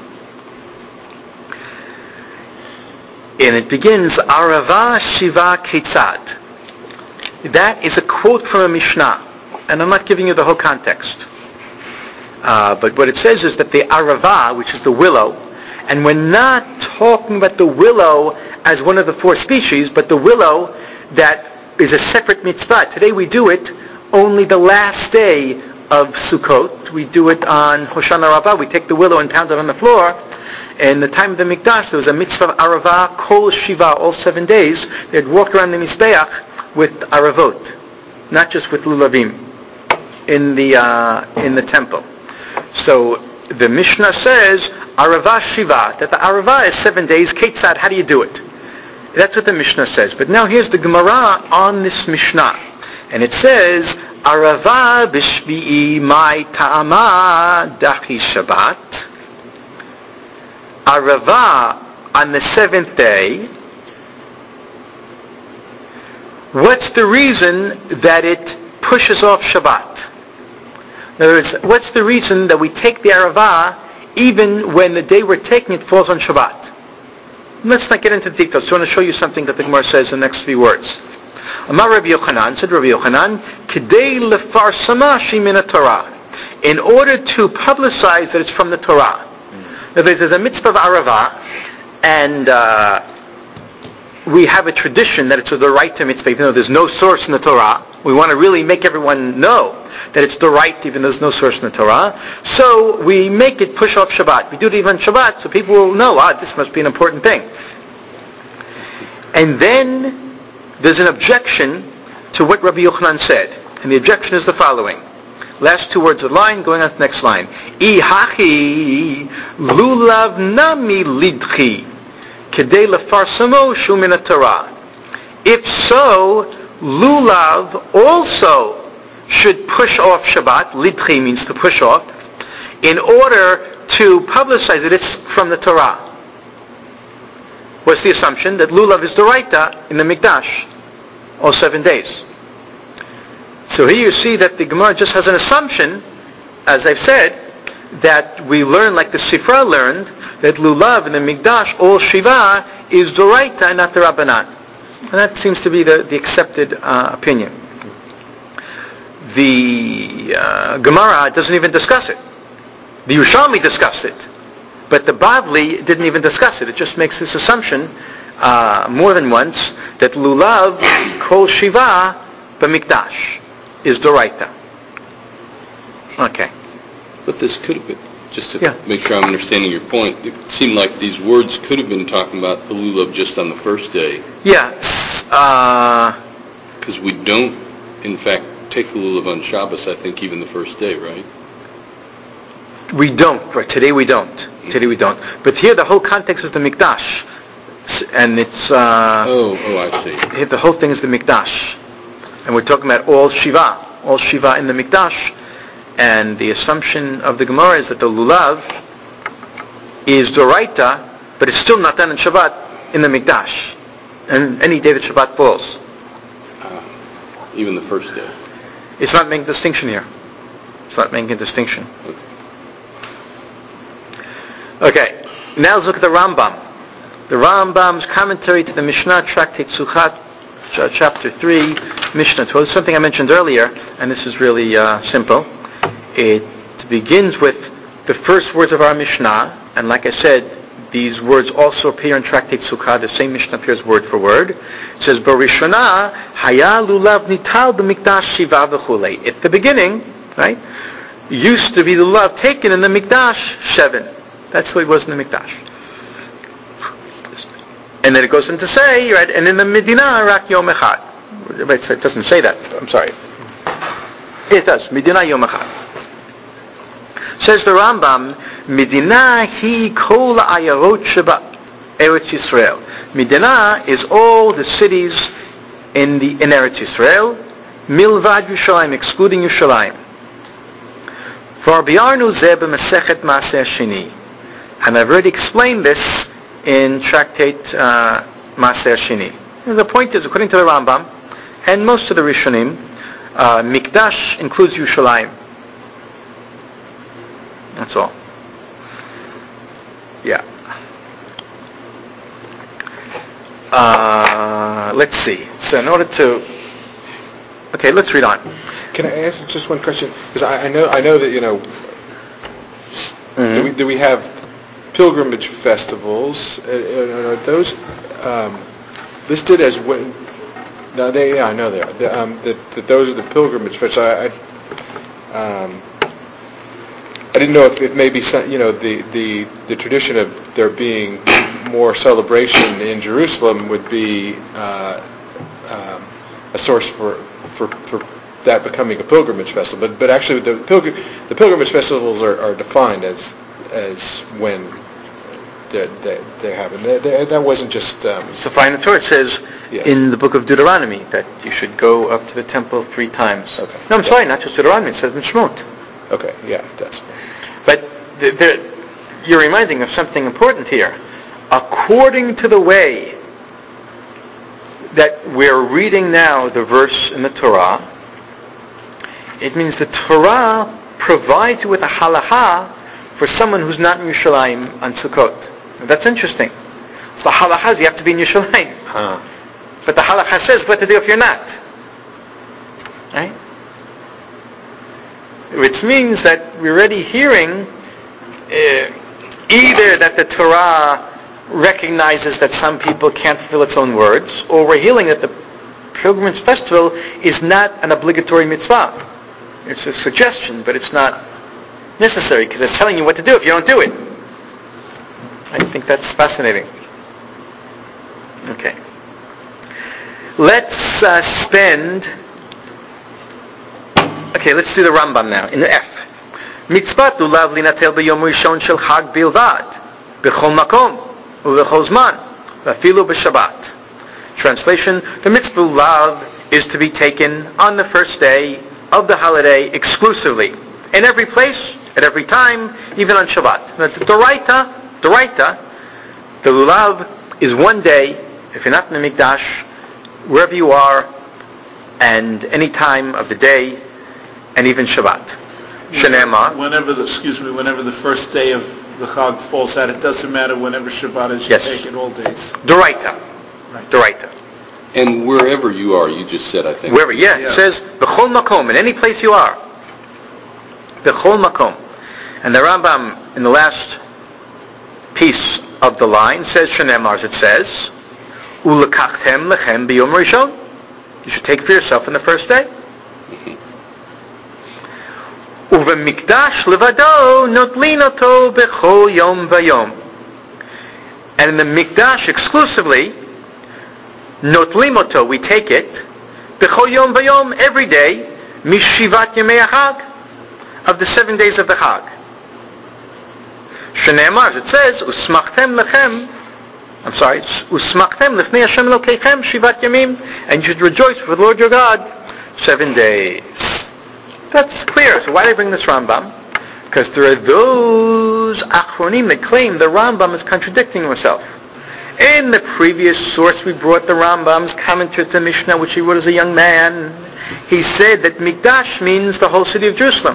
Speaker 1: And it begins, Arava Shiva Ketzad. That is a quote from a Mishnah. And I'm not giving you the whole context. But what it says is that the Arava, which is the willow, and we're not talking about the willow as one of the 4 species, but the willow that is a separate mitzvah. Today we do it only the last day of Sukkot. We do it on Hoshana Rabbah. We take the willow and pound it on the floor. In the time of the Mikdash, there was a mitzvah of Arava, Kol Shiva, all 7 days. They'd walk around the Mizbeach with Aravot, not just with Lulavim, in the temple. So the Mishnah says, Arava Shiva, that the Arava is 7 days. Ketzad, how do you do it? That's what the Mishnah says. But now here's the Gemara on this Mishnah. And it says, Arava b'shvi'i mai ta'ama dachi Shabbat. Arava on the 7th day. What's the reason that it pushes off Shabbat? In other words, what's the reason that we take the Arava even when the day we're taking it falls on Shabbat? Let's not get into the details. I want to show you something that the Gemara says in the next few words. Amar Rabbi Yochanan, said Rabbi Yochanan, K'dei lefarsama shemina Torah, in order to publicize that it's from the Torah. Now, there's a mitzvah of Arava, and we have a tradition that it's the right to mitzvah, even though there's no source in the Torah. We want to really make everyone know that it's the right, even though there's no source in the Torah. So we make it push off Shabbat. We do it even on Shabbat, so people will know, this must be an important thing. And then there's an objection to what Rabbi Yochanan said. And the objection is the following. Last 2 words of the line, going on to the next line. Ihachi lulav nami lidchi kedei lefarsamo shu min Torah. If so, lulav also should push off Shabbat. Lidchi means to push off, in order to publicize that it's from the Torah. What's the assumption? That lulav is doraita in the Mikdash, all 7 days. So here you see that the Gemara just has an assumption, as I've said, that we learn like the Sifra learned, that lulav in the Mikdash, all Shiva, is doraita, not the Rabbanan. And that seems to be the accepted opinion. The Gemara doesn't even discuss it. The Yerushalmi discussed it. But the Bavli didn't even discuss it. It just makes this assumption more than once that lulav, kol Shiva, b'Mikdash, is doraita. Okay.
Speaker 3: But this could have been, just to make sure I'm understanding your point, it seemed like these words could have been talking about the lulav just on the first day.
Speaker 1: Yes.
Speaker 3: Because we don't, in fact, take the lulav on Shabbos, I think, even the first day, right?
Speaker 1: We don't. Right. Today we don't. Today we don't. But here the whole context is the Mikdash. And it's... I see. The whole thing is the Mikdash. And we're talking about all Shiva in the Mikdash. And the assumption of the Gemara is that the lulav is doraita, but it's still not done in Shabbat in the Mikdash, and any day that Shabbat falls.
Speaker 3: Even the first day.
Speaker 1: It's not making a distinction here. It's not making a distinction. Okay, now let's look at the Rambam. The Rambam's commentary to the Mishnah, Tractate Suchat, chapter 3, Mishnah 12. Something I mentioned earlier, and this is really simple. It begins with the first words of our Mishnah, and like I said, these words also appear in Tractate Sukkah. The same Mishnah appears word for word. It says, Barishona, Haya lulav nital b'mikdash shiva v'chulei. At the beginning, right, used to be the lulav taken in the Mikdash, 7. That's what it was in the Mikdash. And then it goes on to say, right, and in the Medina, rak yom echad. It doesn't say that. I'm sorry. It does. Medina yom echad. Says the Rambam, Medina hi kol ayarot sheba Eretz Yisrael. Medina is all the cities in Eretz Yisrael, milvad Yerushalayim, excluding Yerushalayim. V'arbiarnu zeh b'masechet Maaseh Sheni. And I've already explained this in Tractate Maaseh Sheni. The point is, according to the Rambam, and most of the Rishonim, Mikdash includes Yerushalayim. That's all. Yeah. Let's see. So in order to... Okay, let's read on.
Speaker 2: Can I ask just one question? Because I know that, do we have pilgrimage festivals? Are those listed as when... No, I know they are. That those are the pilgrimage festivals. I didn't know if maybe the tradition of there being more celebration in Jerusalem would be a source for that becoming a pilgrimage festival. But actually, the pilgrimage festivals are defined as when they happen. That wasn't just.
Speaker 1: It's defined in the Torah. It says in the book of Deuteronomy that you should go up to the temple 3 times.
Speaker 2: Okay.
Speaker 1: No, I'm sorry, not just Deuteronomy. It says in Shemot.
Speaker 2: Okay. Yeah, it does.
Speaker 1: But you're reminding of something important here. According to the way that we're reading now the verse in the Torah, it means the Torah provides you with a halacha for someone who's not in Yerushalayim on Sukkot. And that's interesting. So the halacha is you have to be in Yerushalayim. But the halacha says what to do if you're not. Right? Which means that we're already hearing either that the Torah recognizes that some people can't fulfill its own words, or we're hearing that the pilgrimage festival is not an obligatory mitzvah. It's a suggestion, but it's not necessary because it's telling you what to do if you don't do it. I think that's fascinating. Okay. Let's let's do the Rambam now, in the F. Mitzvat lulav linatel b'yom rishon shel chag bilvad, b'chol makom, u'b'chol zman, v'afilu b'shabbat. Translation, the mitzvah lulav is to be taken on the first day of the holiday exclusively, in every place, at every time, even on Shabbat. The Doraita, the lulav is one day, if you're not in the Mikdash, wherever you are, and any time of the day, and even Shabbat. Shenemar.
Speaker 4: Whenever the first day of the Chag falls out, it doesn't matter whenever Shabbat is, you take it all days.
Speaker 1: Doraita.
Speaker 4: Right.
Speaker 1: Doraita.
Speaker 3: And wherever you are, you just said, I think.
Speaker 1: Wherever, it says, B'chol makom, in any place you are. B'chol makom. And the Rambam, in the last piece of the line, says, Shenemar, as it says, U'lekachtem lechem b'yom rishon. You should take for yourself on the first day. Uvemikdash levado notlin oto bechol yom vayom. And in the Mikdash exclusively, notlin oto, we take it, bechol yom vayom, every day, mishivat yemei hag, of the 7 days of the Chag. Shene'emar, it says, usmachtem lechem, usmachtem lefnei Hashem Elokeichem shivat yamim, and you should rejoice with the Lord your God 7 days. That's clear. So why do they bring this Rambam? Because there are those Achronim that claim the Rambam is contradicting himself. In the previous source we brought the Rambam's commentary to the Mishnah, which he wrote as a young man. He said that Mikdash means the whole city of Jerusalem.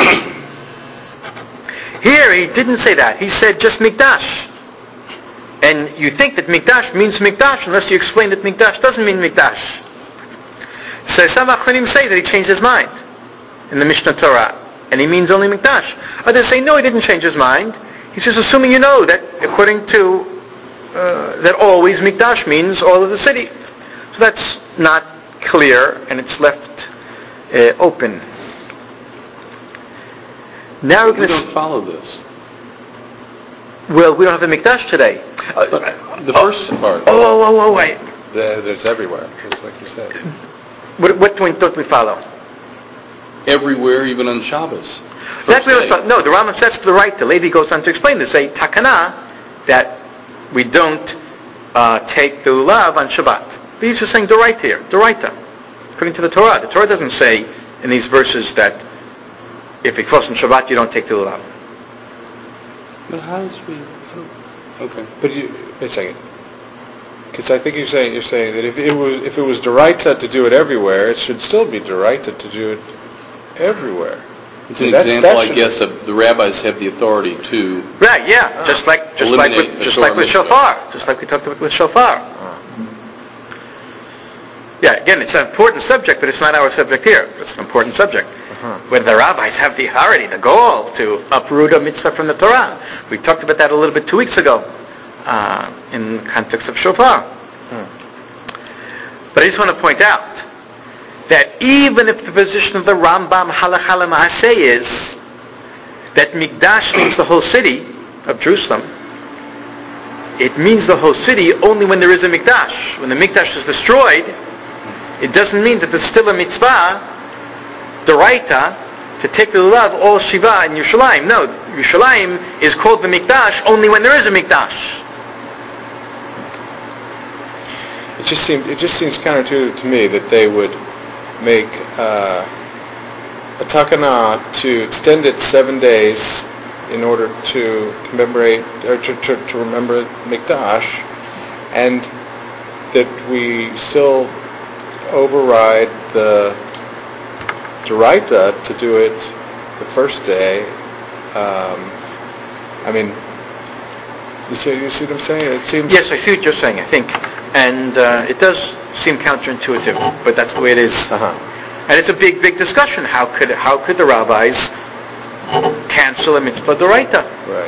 Speaker 1: Here he didn't say that. He said just Mikdash. And you think that Mikdash means Mikdash unless you explain that Mikdash doesn't mean Mikdash. So some Achronim say that he changed his mind in the Mishnah Torah, and he means only Mikdash. Others say no, he didn't change his mind. He's just assuming you know that according to that always Mikdash means all of the city. So that's not clear, and it's left open. Now we're going to
Speaker 3: don't follow this.
Speaker 1: Well, we don't have a Mikdash today.
Speaker 3: The first part.
Speaker 1: Wait.
Speaker 2: There's everywhere, just like you said.
Speaker 1: What don't we follow?
Speaker 3: Everywhere, even on Shabbos.
Speaker 1: That we don't follow. No, the Rambam says to the right. The Levi goes on to explain this. Say takana that we don't take the lulav on Shabbat. But he's just saying Doraita here. Doraita. According to the Torah. The Torah doesn't say in these verses that if it falls on Shabbat you don't take the lulav.
Speaker 3: But how does we... Okay.
Speaker 2: But wait a second. Because I think you're saying that if it was Doraita to do it everywhere, it should still be Doraita to do it everywhere.
Speaker 3: It's an example, I guess, of the rabbis have the authority to...
Speaker 1: Right, yeah. Just like with shofar. Just like we talked about with shofar. Yeah, again, it's an important subject, but it's not our subject here. It's an important subject. Where the rabbis have the authority, the goal, to uproot a mitzvah from the Torah. We talked about that a little bit 2 weeks ago in context of shofar. But I just want to point out that even if the position of the Rambam halacha l'maaseh is that Mikdash means the whole city of Jerusalem, it means the whole city only when there is a Mikdash. When the Mikdash is destroyed, it doesn't mean that there's still a mitzvah, Doraita, to take the lulav all Shiva in Yerushalayim. No, Yerushalayim is called the Mikdash only when there is a Mikdash.
Speaker 2: It just seems counter to me that they would make a takana to extend it 7 days in order to commemorate or to remember Mikdash, and that we still override the Doraita to do it the first day. I mean, you see what I'm saying? It seems.
Speaker 1: Yes, I see what you're saying, I think. And it does seem counterintuitive, but that's the way it is. And it's a big, big discussion. How could the rabbis cancel a mitzvah Doraita?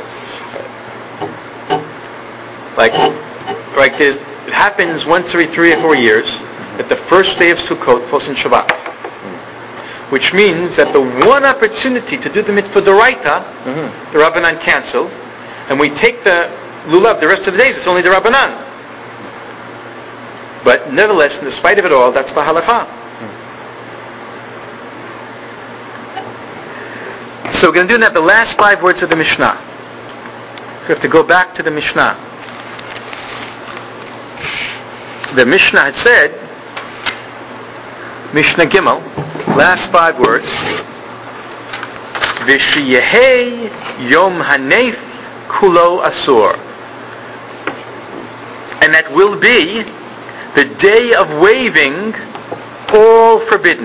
Speaker 2: Right.
Speaker 1: Like it happens once every 3 or 4 years that the first day of Sukkot falls in Shabbat. Which means that the one opportunity to do the mitzvah Doraita, the Rabbanan cancel, and we take the lulav the rest of the days, it's only the Rabbanan. But nevertheless, in spite of it all, that's the halakha. So we're going to do now the last 5 words of the Mishnah. So we have to go back to the Mishnah. The Mishnah had said, Mishnah Gimel, last 5 words, V'shiyehei yom hanef kulo asur. And that will be the day of waving, all forbidden.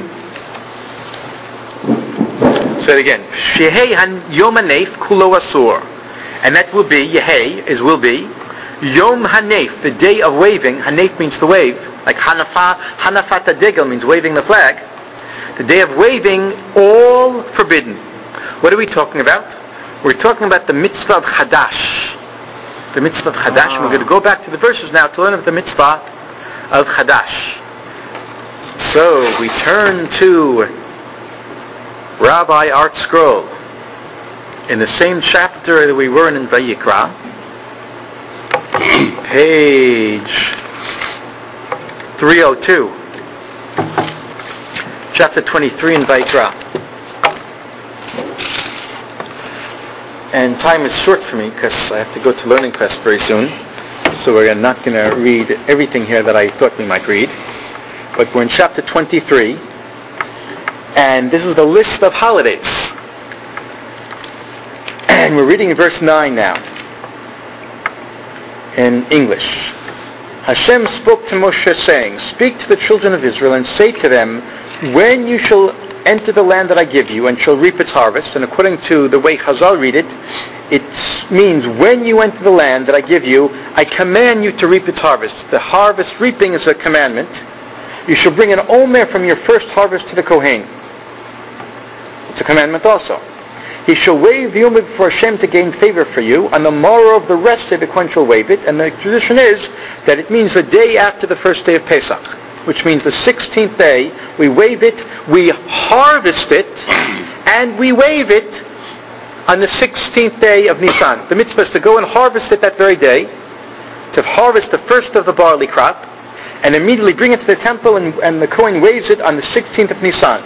Speaker 1: Say it again. Shehei yom hanef kulo asur. And that will be, Yehei, will be, Yom hanef, the day of waving. Hanef means to wave. Like Hanafat Degel means waving the flag. The day of waving, all forbidden. What are we talking about? We're talking about the mitzvah of Chadash. The mitzvah of Chadash. And we're going to go back to the verses now to learn of the mitzvah of Chadash. So we turn to Rabbi Art Scroll in the same chapter that we were in Vayikra, page 302, chapter 23 in Vayikra. And time is short for me because I have to go to Learning Quest very soon. So we're not going to read everything here that I thought we might read. But we're in chapter 23. And this is the list of holidays. And we're reading verse 9 now, in English. Hashem spoke to Moshe, saying, "Speak to the children of Israel and say to them, when you shall enter the land that I give you and shall reap its harvest," and according to the way Chazal read it, it means when you enter the land that I give you, I command you to reap its harvest. The harvest reaping is a commandment. You shall bring an omer from your first harvest to the Kohen. It's a commandment also. He shall wave the omer before Hashem to gain favor for you. On the morrow of the rest day the Kohen shall wave it. And the tradition is that it means the day after the first day of Pesach, which means the 16th day. We wave it, we harvest it, and we wave it on the 16th day of Nisan. The mitzvah is to go and harvest it that very day, to harvest the first of the barley crop, and immediately bring it to the temple, and the Kohen waves it on the 16th of Nisan.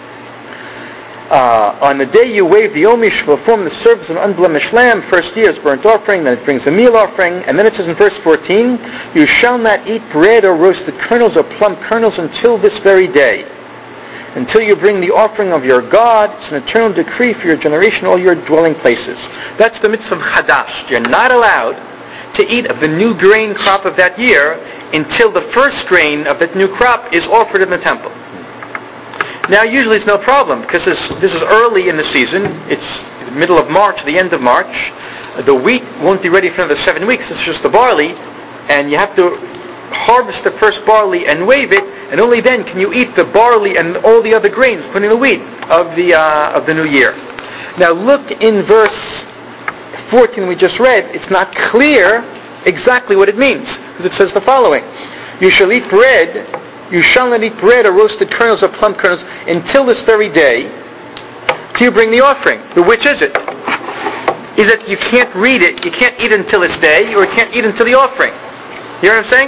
Speaker 1: On the day you wave the omer, you shall perform the service of an unblemished lamb, first year's burnt offering, then it brings a meal offering, and then it says in verse 14, you shall not eat bread or roasted kernels or plum kernels until this very day, until you bring the offering of your God. It's an eternal decree for your generation, all your dwelling places. That's the mitzvah of Chadash. You're not allowed to eat of the new grain crop of that year until the first grain of that new crop is offered in the temple. Now, usually it's no problem, because this is early in the season. It's the middle of March, the end of March. The wheat won't be ready for another 7 weeks. It's just the barley, and you have to harvest the first barley and wave it, and only then can you eat the barley and all the other grains, including the wheat, of the new year. Now, look in verse 14 we just read. It's not clear exactly what it means, because it says the following: you shall eat bread. You shall not eat bread or roasted kernels or plum kernels until this very day, till you bring the offering. But which is it? Is it you can't read it, you can't eat until this day, or you can't eat until the offering? You know what I'm saying?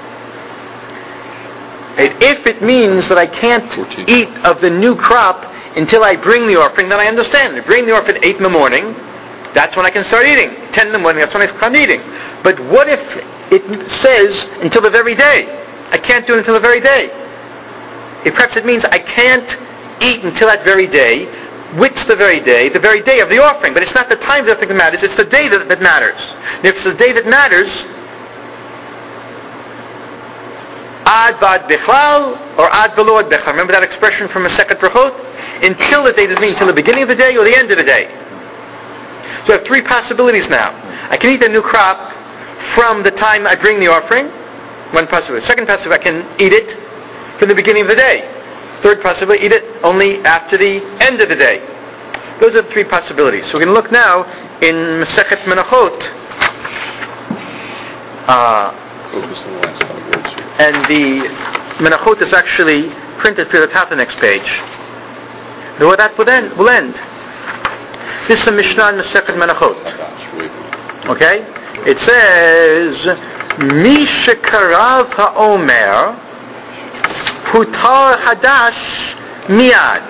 Speaker 1: And if it means that I can't eat of the new crop until I bring the offering, then I understand. I bring the offering at 8 in the morning, that's when I can start eating. 10 in the morning, that's when I start eating. But what if it says until the very day? I can't do it until the very day. Perhaps it means I can't eat until that very day. Which the very day? The very day of the offering. But it's not the time that matters, it's the day that matters. And if it's the day that matters, ad vad bechlal or ad velo ad bechlal. Remember that expression from Masechet Brachot? Until the day, does it mean until the beginning of the day or the end of the day? So I have 3 possibilities now. I can eat the new crop from the time I bring the offering. One possibility. Second possibility, I can eat it from the beginning of the day. Third possibility, eat it only after the end of the day. Those are the 3 possibilities. So we're going to look now in Masechet Menachot.
Speaker 3: Focus on the last 5 words here.
Speaker 1: And the Menachot is actually printed for the top of the next page. Where that will end. This is a Mishnah in Masechet Menachot. Okay? It says, Mi shekarav ha'omer hutar hadash miyad.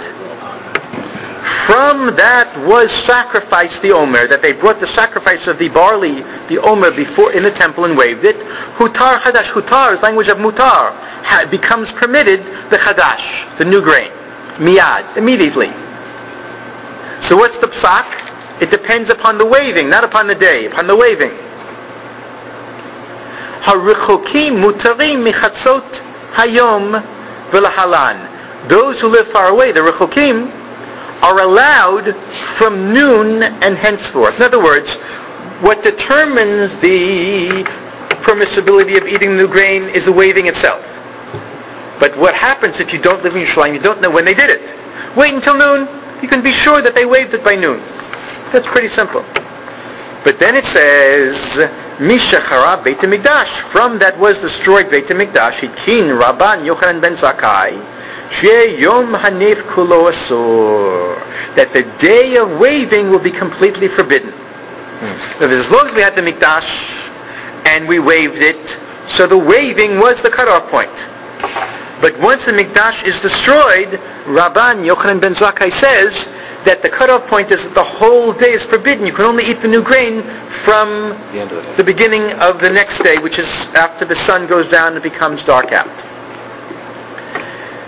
Speaker 1: From that was sacrificed the omer, that they brought the sacrifice of the barley, the omer, before in the temple and waved it. Hutar hadash. Hutar is language of mutar. Becomes permitted the hadash, the new grain. Miyad, immediately. So what's the psak? It depends upon the waving, not upon the day, upon the waving. Harichokim mutarim michatzot hayom v'lahalan. Those who live far away, the richokim, are allowed from noon and henceforth. In other words, what determines the permissibility of eating new grain is the waving itself. But what happens if you don't live in Yerushalayim, you don't know when they did it? Wait until noon. You can be sure that they waved it by noon. That's pretty simple. But then it says, Mishachara Beit HaMikdash. From that was destroyed Beit HaMikdash, Hitkin Rabban Yochanan ben Zakkai, Sheh Yom Hanef Kulo Asur. That the day of waving will be completely forbidden. As long as we had the Mikdash and we waved it, so the waving was the cutoff point. But once the Mikdash is destroyed, Rabban Yochanan ben Zakkai says that the cutoff point is that the whole day is forbidden. You can only eat the new grain from the beginning of the next day, which is after the sun goes down and it becomes dark out.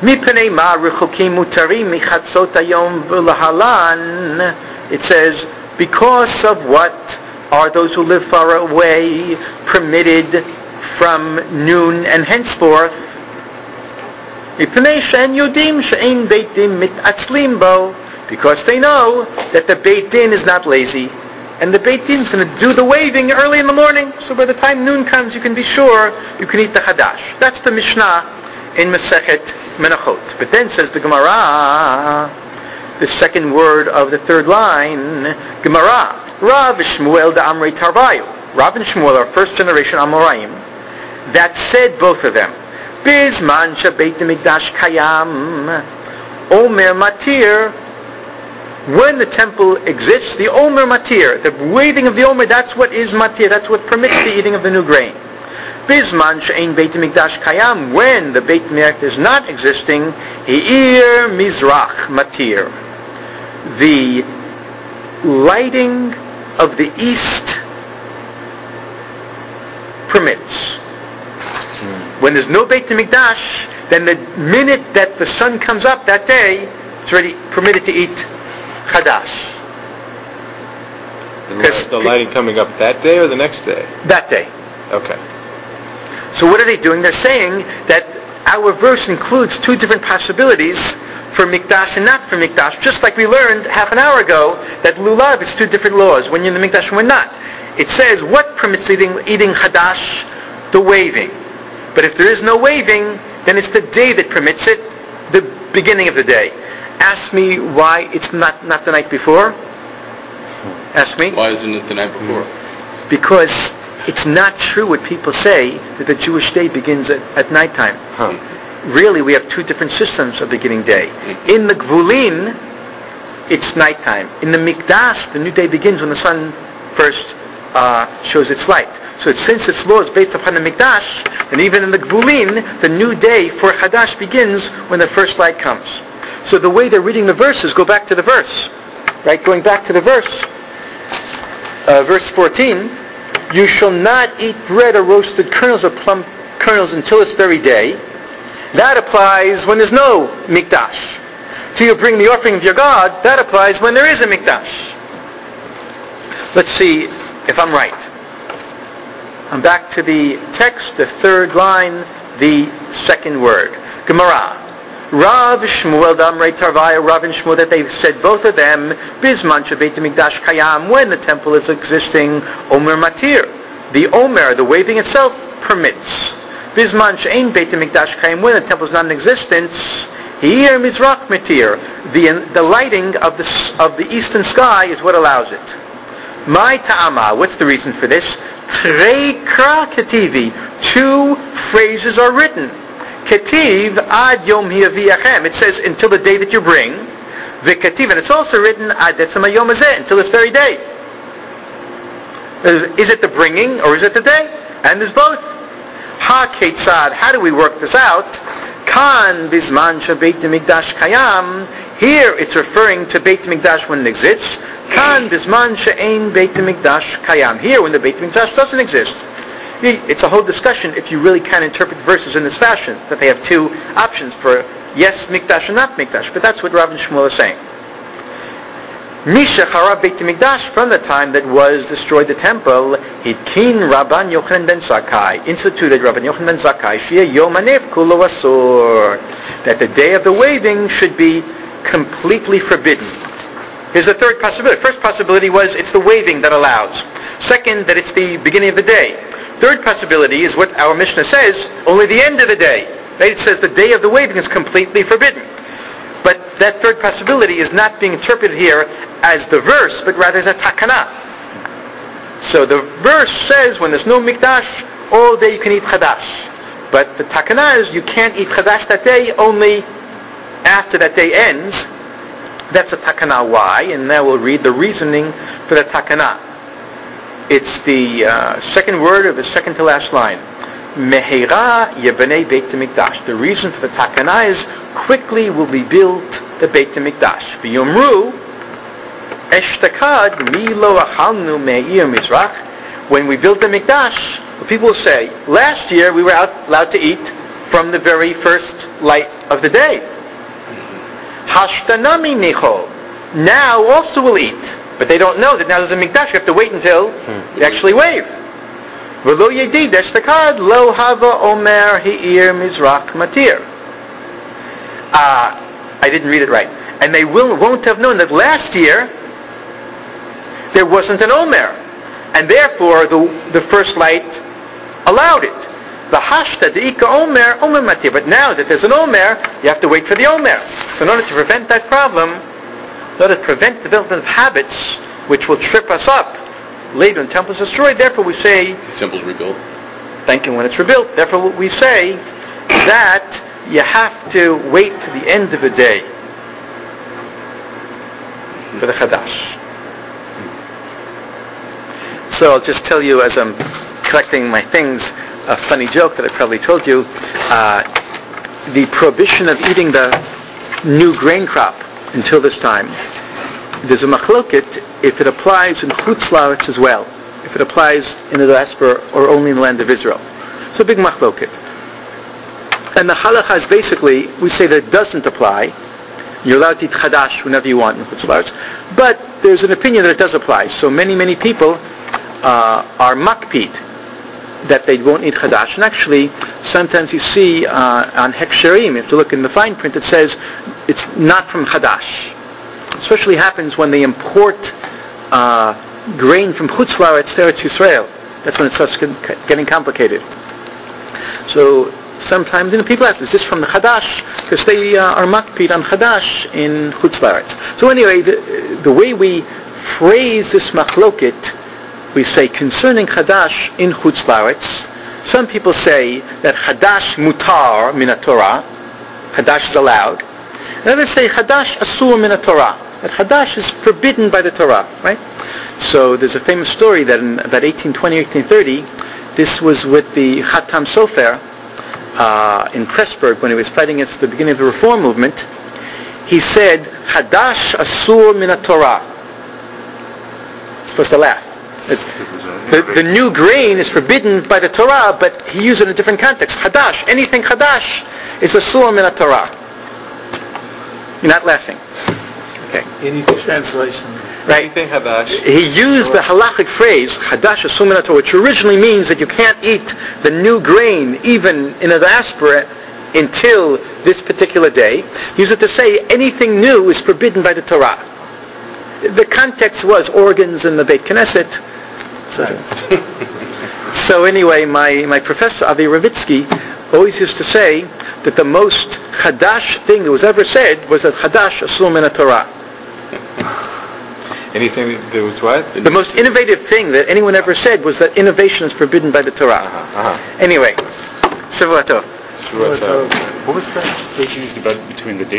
Speaker 1: Mipnei ma rechukim mutarim michatzot hayom v'lahalan. It says, because of what are those who live far away permitted from noon and henceforth. Mipnei she'en yodim she'en beit din mitatzlim bo. Because they know that the Beit Din is not lazy. And the Beit Din is going to do the waving early in the morning. So by the time noon comes, you can be sure you can eat the Hadash. That's the Mishnah in Masechet Menachot. But then says the Gemara, the second word of the third line, Gemara, Rav Shmuel da Amrei Tarvayu. Rav and Shmuel are first generation Amoraim. That said both of them. Bizman Beit Mikdash Kayam, Omer Matir. When the temple exists, the Omer Matir, the waving of the Omer, that's what is Matir, that's what permits the eating of the new grain. Bizman she'ein Beit Mikdash Kayam, when the Beit Mikdash is not existing, He'ir Mizrach Matir. The lighting of the east permits. When there's no Beit Mikdash, then the minute that the sun comes up that day, it's already permitted to eat Chadash.
Speaker 2: The lighting coming up that day or the next day?
Speaker 1: That day.
Speaker 2: Okay.
Speaker 1: So what are they doing? They're saying that our verse includes two different possibilities for Mikdash and not for Mikdash, just like we learned half an hour ago that Lulav is two different laws, when you're in the Mikdash and when not. It says what permits eating Chadash? The waving. But if there is no waving, then it's the day that permits it, the beginning of the day. Ask me why it's not the night before. Ask me.
Speaker 3: Why isn't it the night before?
Speaker 1: Because it's not true what people say that the Jewish day begins at nighttime. Really, we have two different systems of beginning day. In the Gvulin, it's nighttime. In the Mikdash, the new day begins when the sun first shows its light. So since its law is based upon the Mikdash, and even in the Gvulin, the new day for Chadash begins when the first light comes. So the way they're reading the verses, go back to the verse. Right? Going back to the verse. Verse 14. You shall not eat bread or roasted kernels or plum kernels until this very day. That applies when there's no Mikdash. Till you bring the offering of your God, that applies when there is a Mikdash. Let's see if I'm right. I'm back to the text, the third line, the second word. Gemara. Rav Shmuel Damrei Tarvaya, Rav and Shmuel, that they said both of them, Bizman Beit Mikdash Kayam, when the temple is existing, Omer Matir. The Omer, the waving itself, permits. Bizman She'ein Beit Mikdash Kayam, when the temple is not in existence, He'ir Mizrach Matir. The lighting of the eastern sky is what allows it. My Ta'ama, what's the reason for this? Trei Kra Ketivi, two phrases are written. Ketiv ad yom hi'aviachem. It says until the day that you bring. V'ketiv, and it's also written ad etzem hayom hazeh, until this very day. Is it the bringing or is it the day? And there's both. Ha ketzad. How do we work this out? Kan bizman shebeit mikdash kayam. Here it's referring to Beit Mikdash when it exists. Kan bizman she'ein Beit Mikdash kayam. Here when the Beit Mikdash doesn't exist. It's a whole discussion if you really can interpret verses in this fashion, that they have two options for yes Mikdash and not Mikdash. But that's what Rav and Shmuel are saying. Misha Charab Beit Mikdash, from the time that was destroyed the temple, Hitkin Rabban Yochanan ben Zakkai, instituted Rabban Yochanan ben Zakkai, Shia Yom Hanef Kulo Asur, that the day of the waving should be completely forbidden. Here's the third possibility. First possibility was it's the waving that allows. Second, that it's the beginning of the day. Third possibility is what our Mishnah says, only the end of the day. Right? It says the day of the waving is completely forbidden. But that third possibility is not being interpreted here as the verse, but rather as a takana. So the verse says when there's no mikdash, all day you can eat chadash. But the takana is you can't eat chadash that day, only after that day ends. That's a takana. Why? And now we'll read the reasoning for the takana. It's the second word of the second to last line. Mehera yebenei Beit HaMikdash. The reason for the takana is quickly will be built the Beit HaMikdash. V'yomru eshtakad mi lo achalnu me'ir mizrach. When we built the Mikdash, people will say, last year we were allowed to eat from the very first light of the day. Hashtanami nichol. Now also will eat. But they don't know that now there's a mikdash. You have to wait until they actually wave. V'lo yedid eshtakad lo hava omer hi'ir mizrach matir. I didn't read it right. And they won't have known that last year there wasn't an omer. And therefore the first light allowed it. The hashta de'ika omer matir. But now that there's an omer, you have to wait for the omer. So in order to prevent that problem, in order to prevent the development of habits which will trip us up later when the temple is destroyed, therefore we say...
Speaker 3: The temple's rebuilt.
Speaker 1: Thank you, when it's rebuilt. Therefore we say that you have to wait to the end of the day for the Chadash. So I'll just tell you as I'm collecting my things, a funny joke that I probably told you. The prohibition of eating the new grain crop until this time, there's a machloket if it applies in Chutz La'aretz as well, if it applies in the diaspora or only in the land of Israel. So a big machloket. And the halacha is basically, we say that it doesn't apply. You're allowed to eat chadash whenever you want in Chutz La'aretz. But there's an opinion that it does apply. So many people are makpid that they won't eat chadash. And actually, sometimes you see on heksherim, you have to look in the fine print, it says it's not from chadash. Especially happens when they import grain from Chutz La'aretz to Eretz Yisrael. That's when it starts getting complicated. So sometimes people ask, is this from the Chadash? Because they are makpid on Chadash in Chutz La'aretz. So anyway, the way we phrase this machloket, we say concerning Chadash in Chutz La'aretz, some people say that Chadash mutar min Torah, Chadash is allowed. And others say Chadash asur min Torah, that Chadash is forbidden by the Torah, right? So there's a famous story that in about 1820, 1830, this was with the Chatam Sofer in Pressburg when he was fighting against the beginning of the Reform movement. He said, Chadash asur min Torah. It's supposed to laugh. The new grain is forbidden by the Torah, but he used it in a different context. Chadash, anything Chadash is asur min Torah. You're not laughing. Okay.
Speaker 4: Anything translation.
Speaker 1: Right.
Speaker 2: Anything Hadash.
Speaker 1: He used the halachic phrase, Hadash asur min Torah, which originally means that you can't eat the new grain even in a diaspora until this particular day. He used it to say anything new is forbidden by the Torah. The context was organs in the Beit Knesset. So anyway, my professor, Avi Ravitsky, always used to say that the most Chadash thing that was ever said was that Chadash asur min Torah.
Speaker 2: Anything that was what?
Speaker 1: The most innovative thing that anyone ever said was that innovation is forbidden by the Torah. Anyway, Shavua Tov.
Speaker 2: Shavua Tov.
Speaker 5: What was that phrase used about between the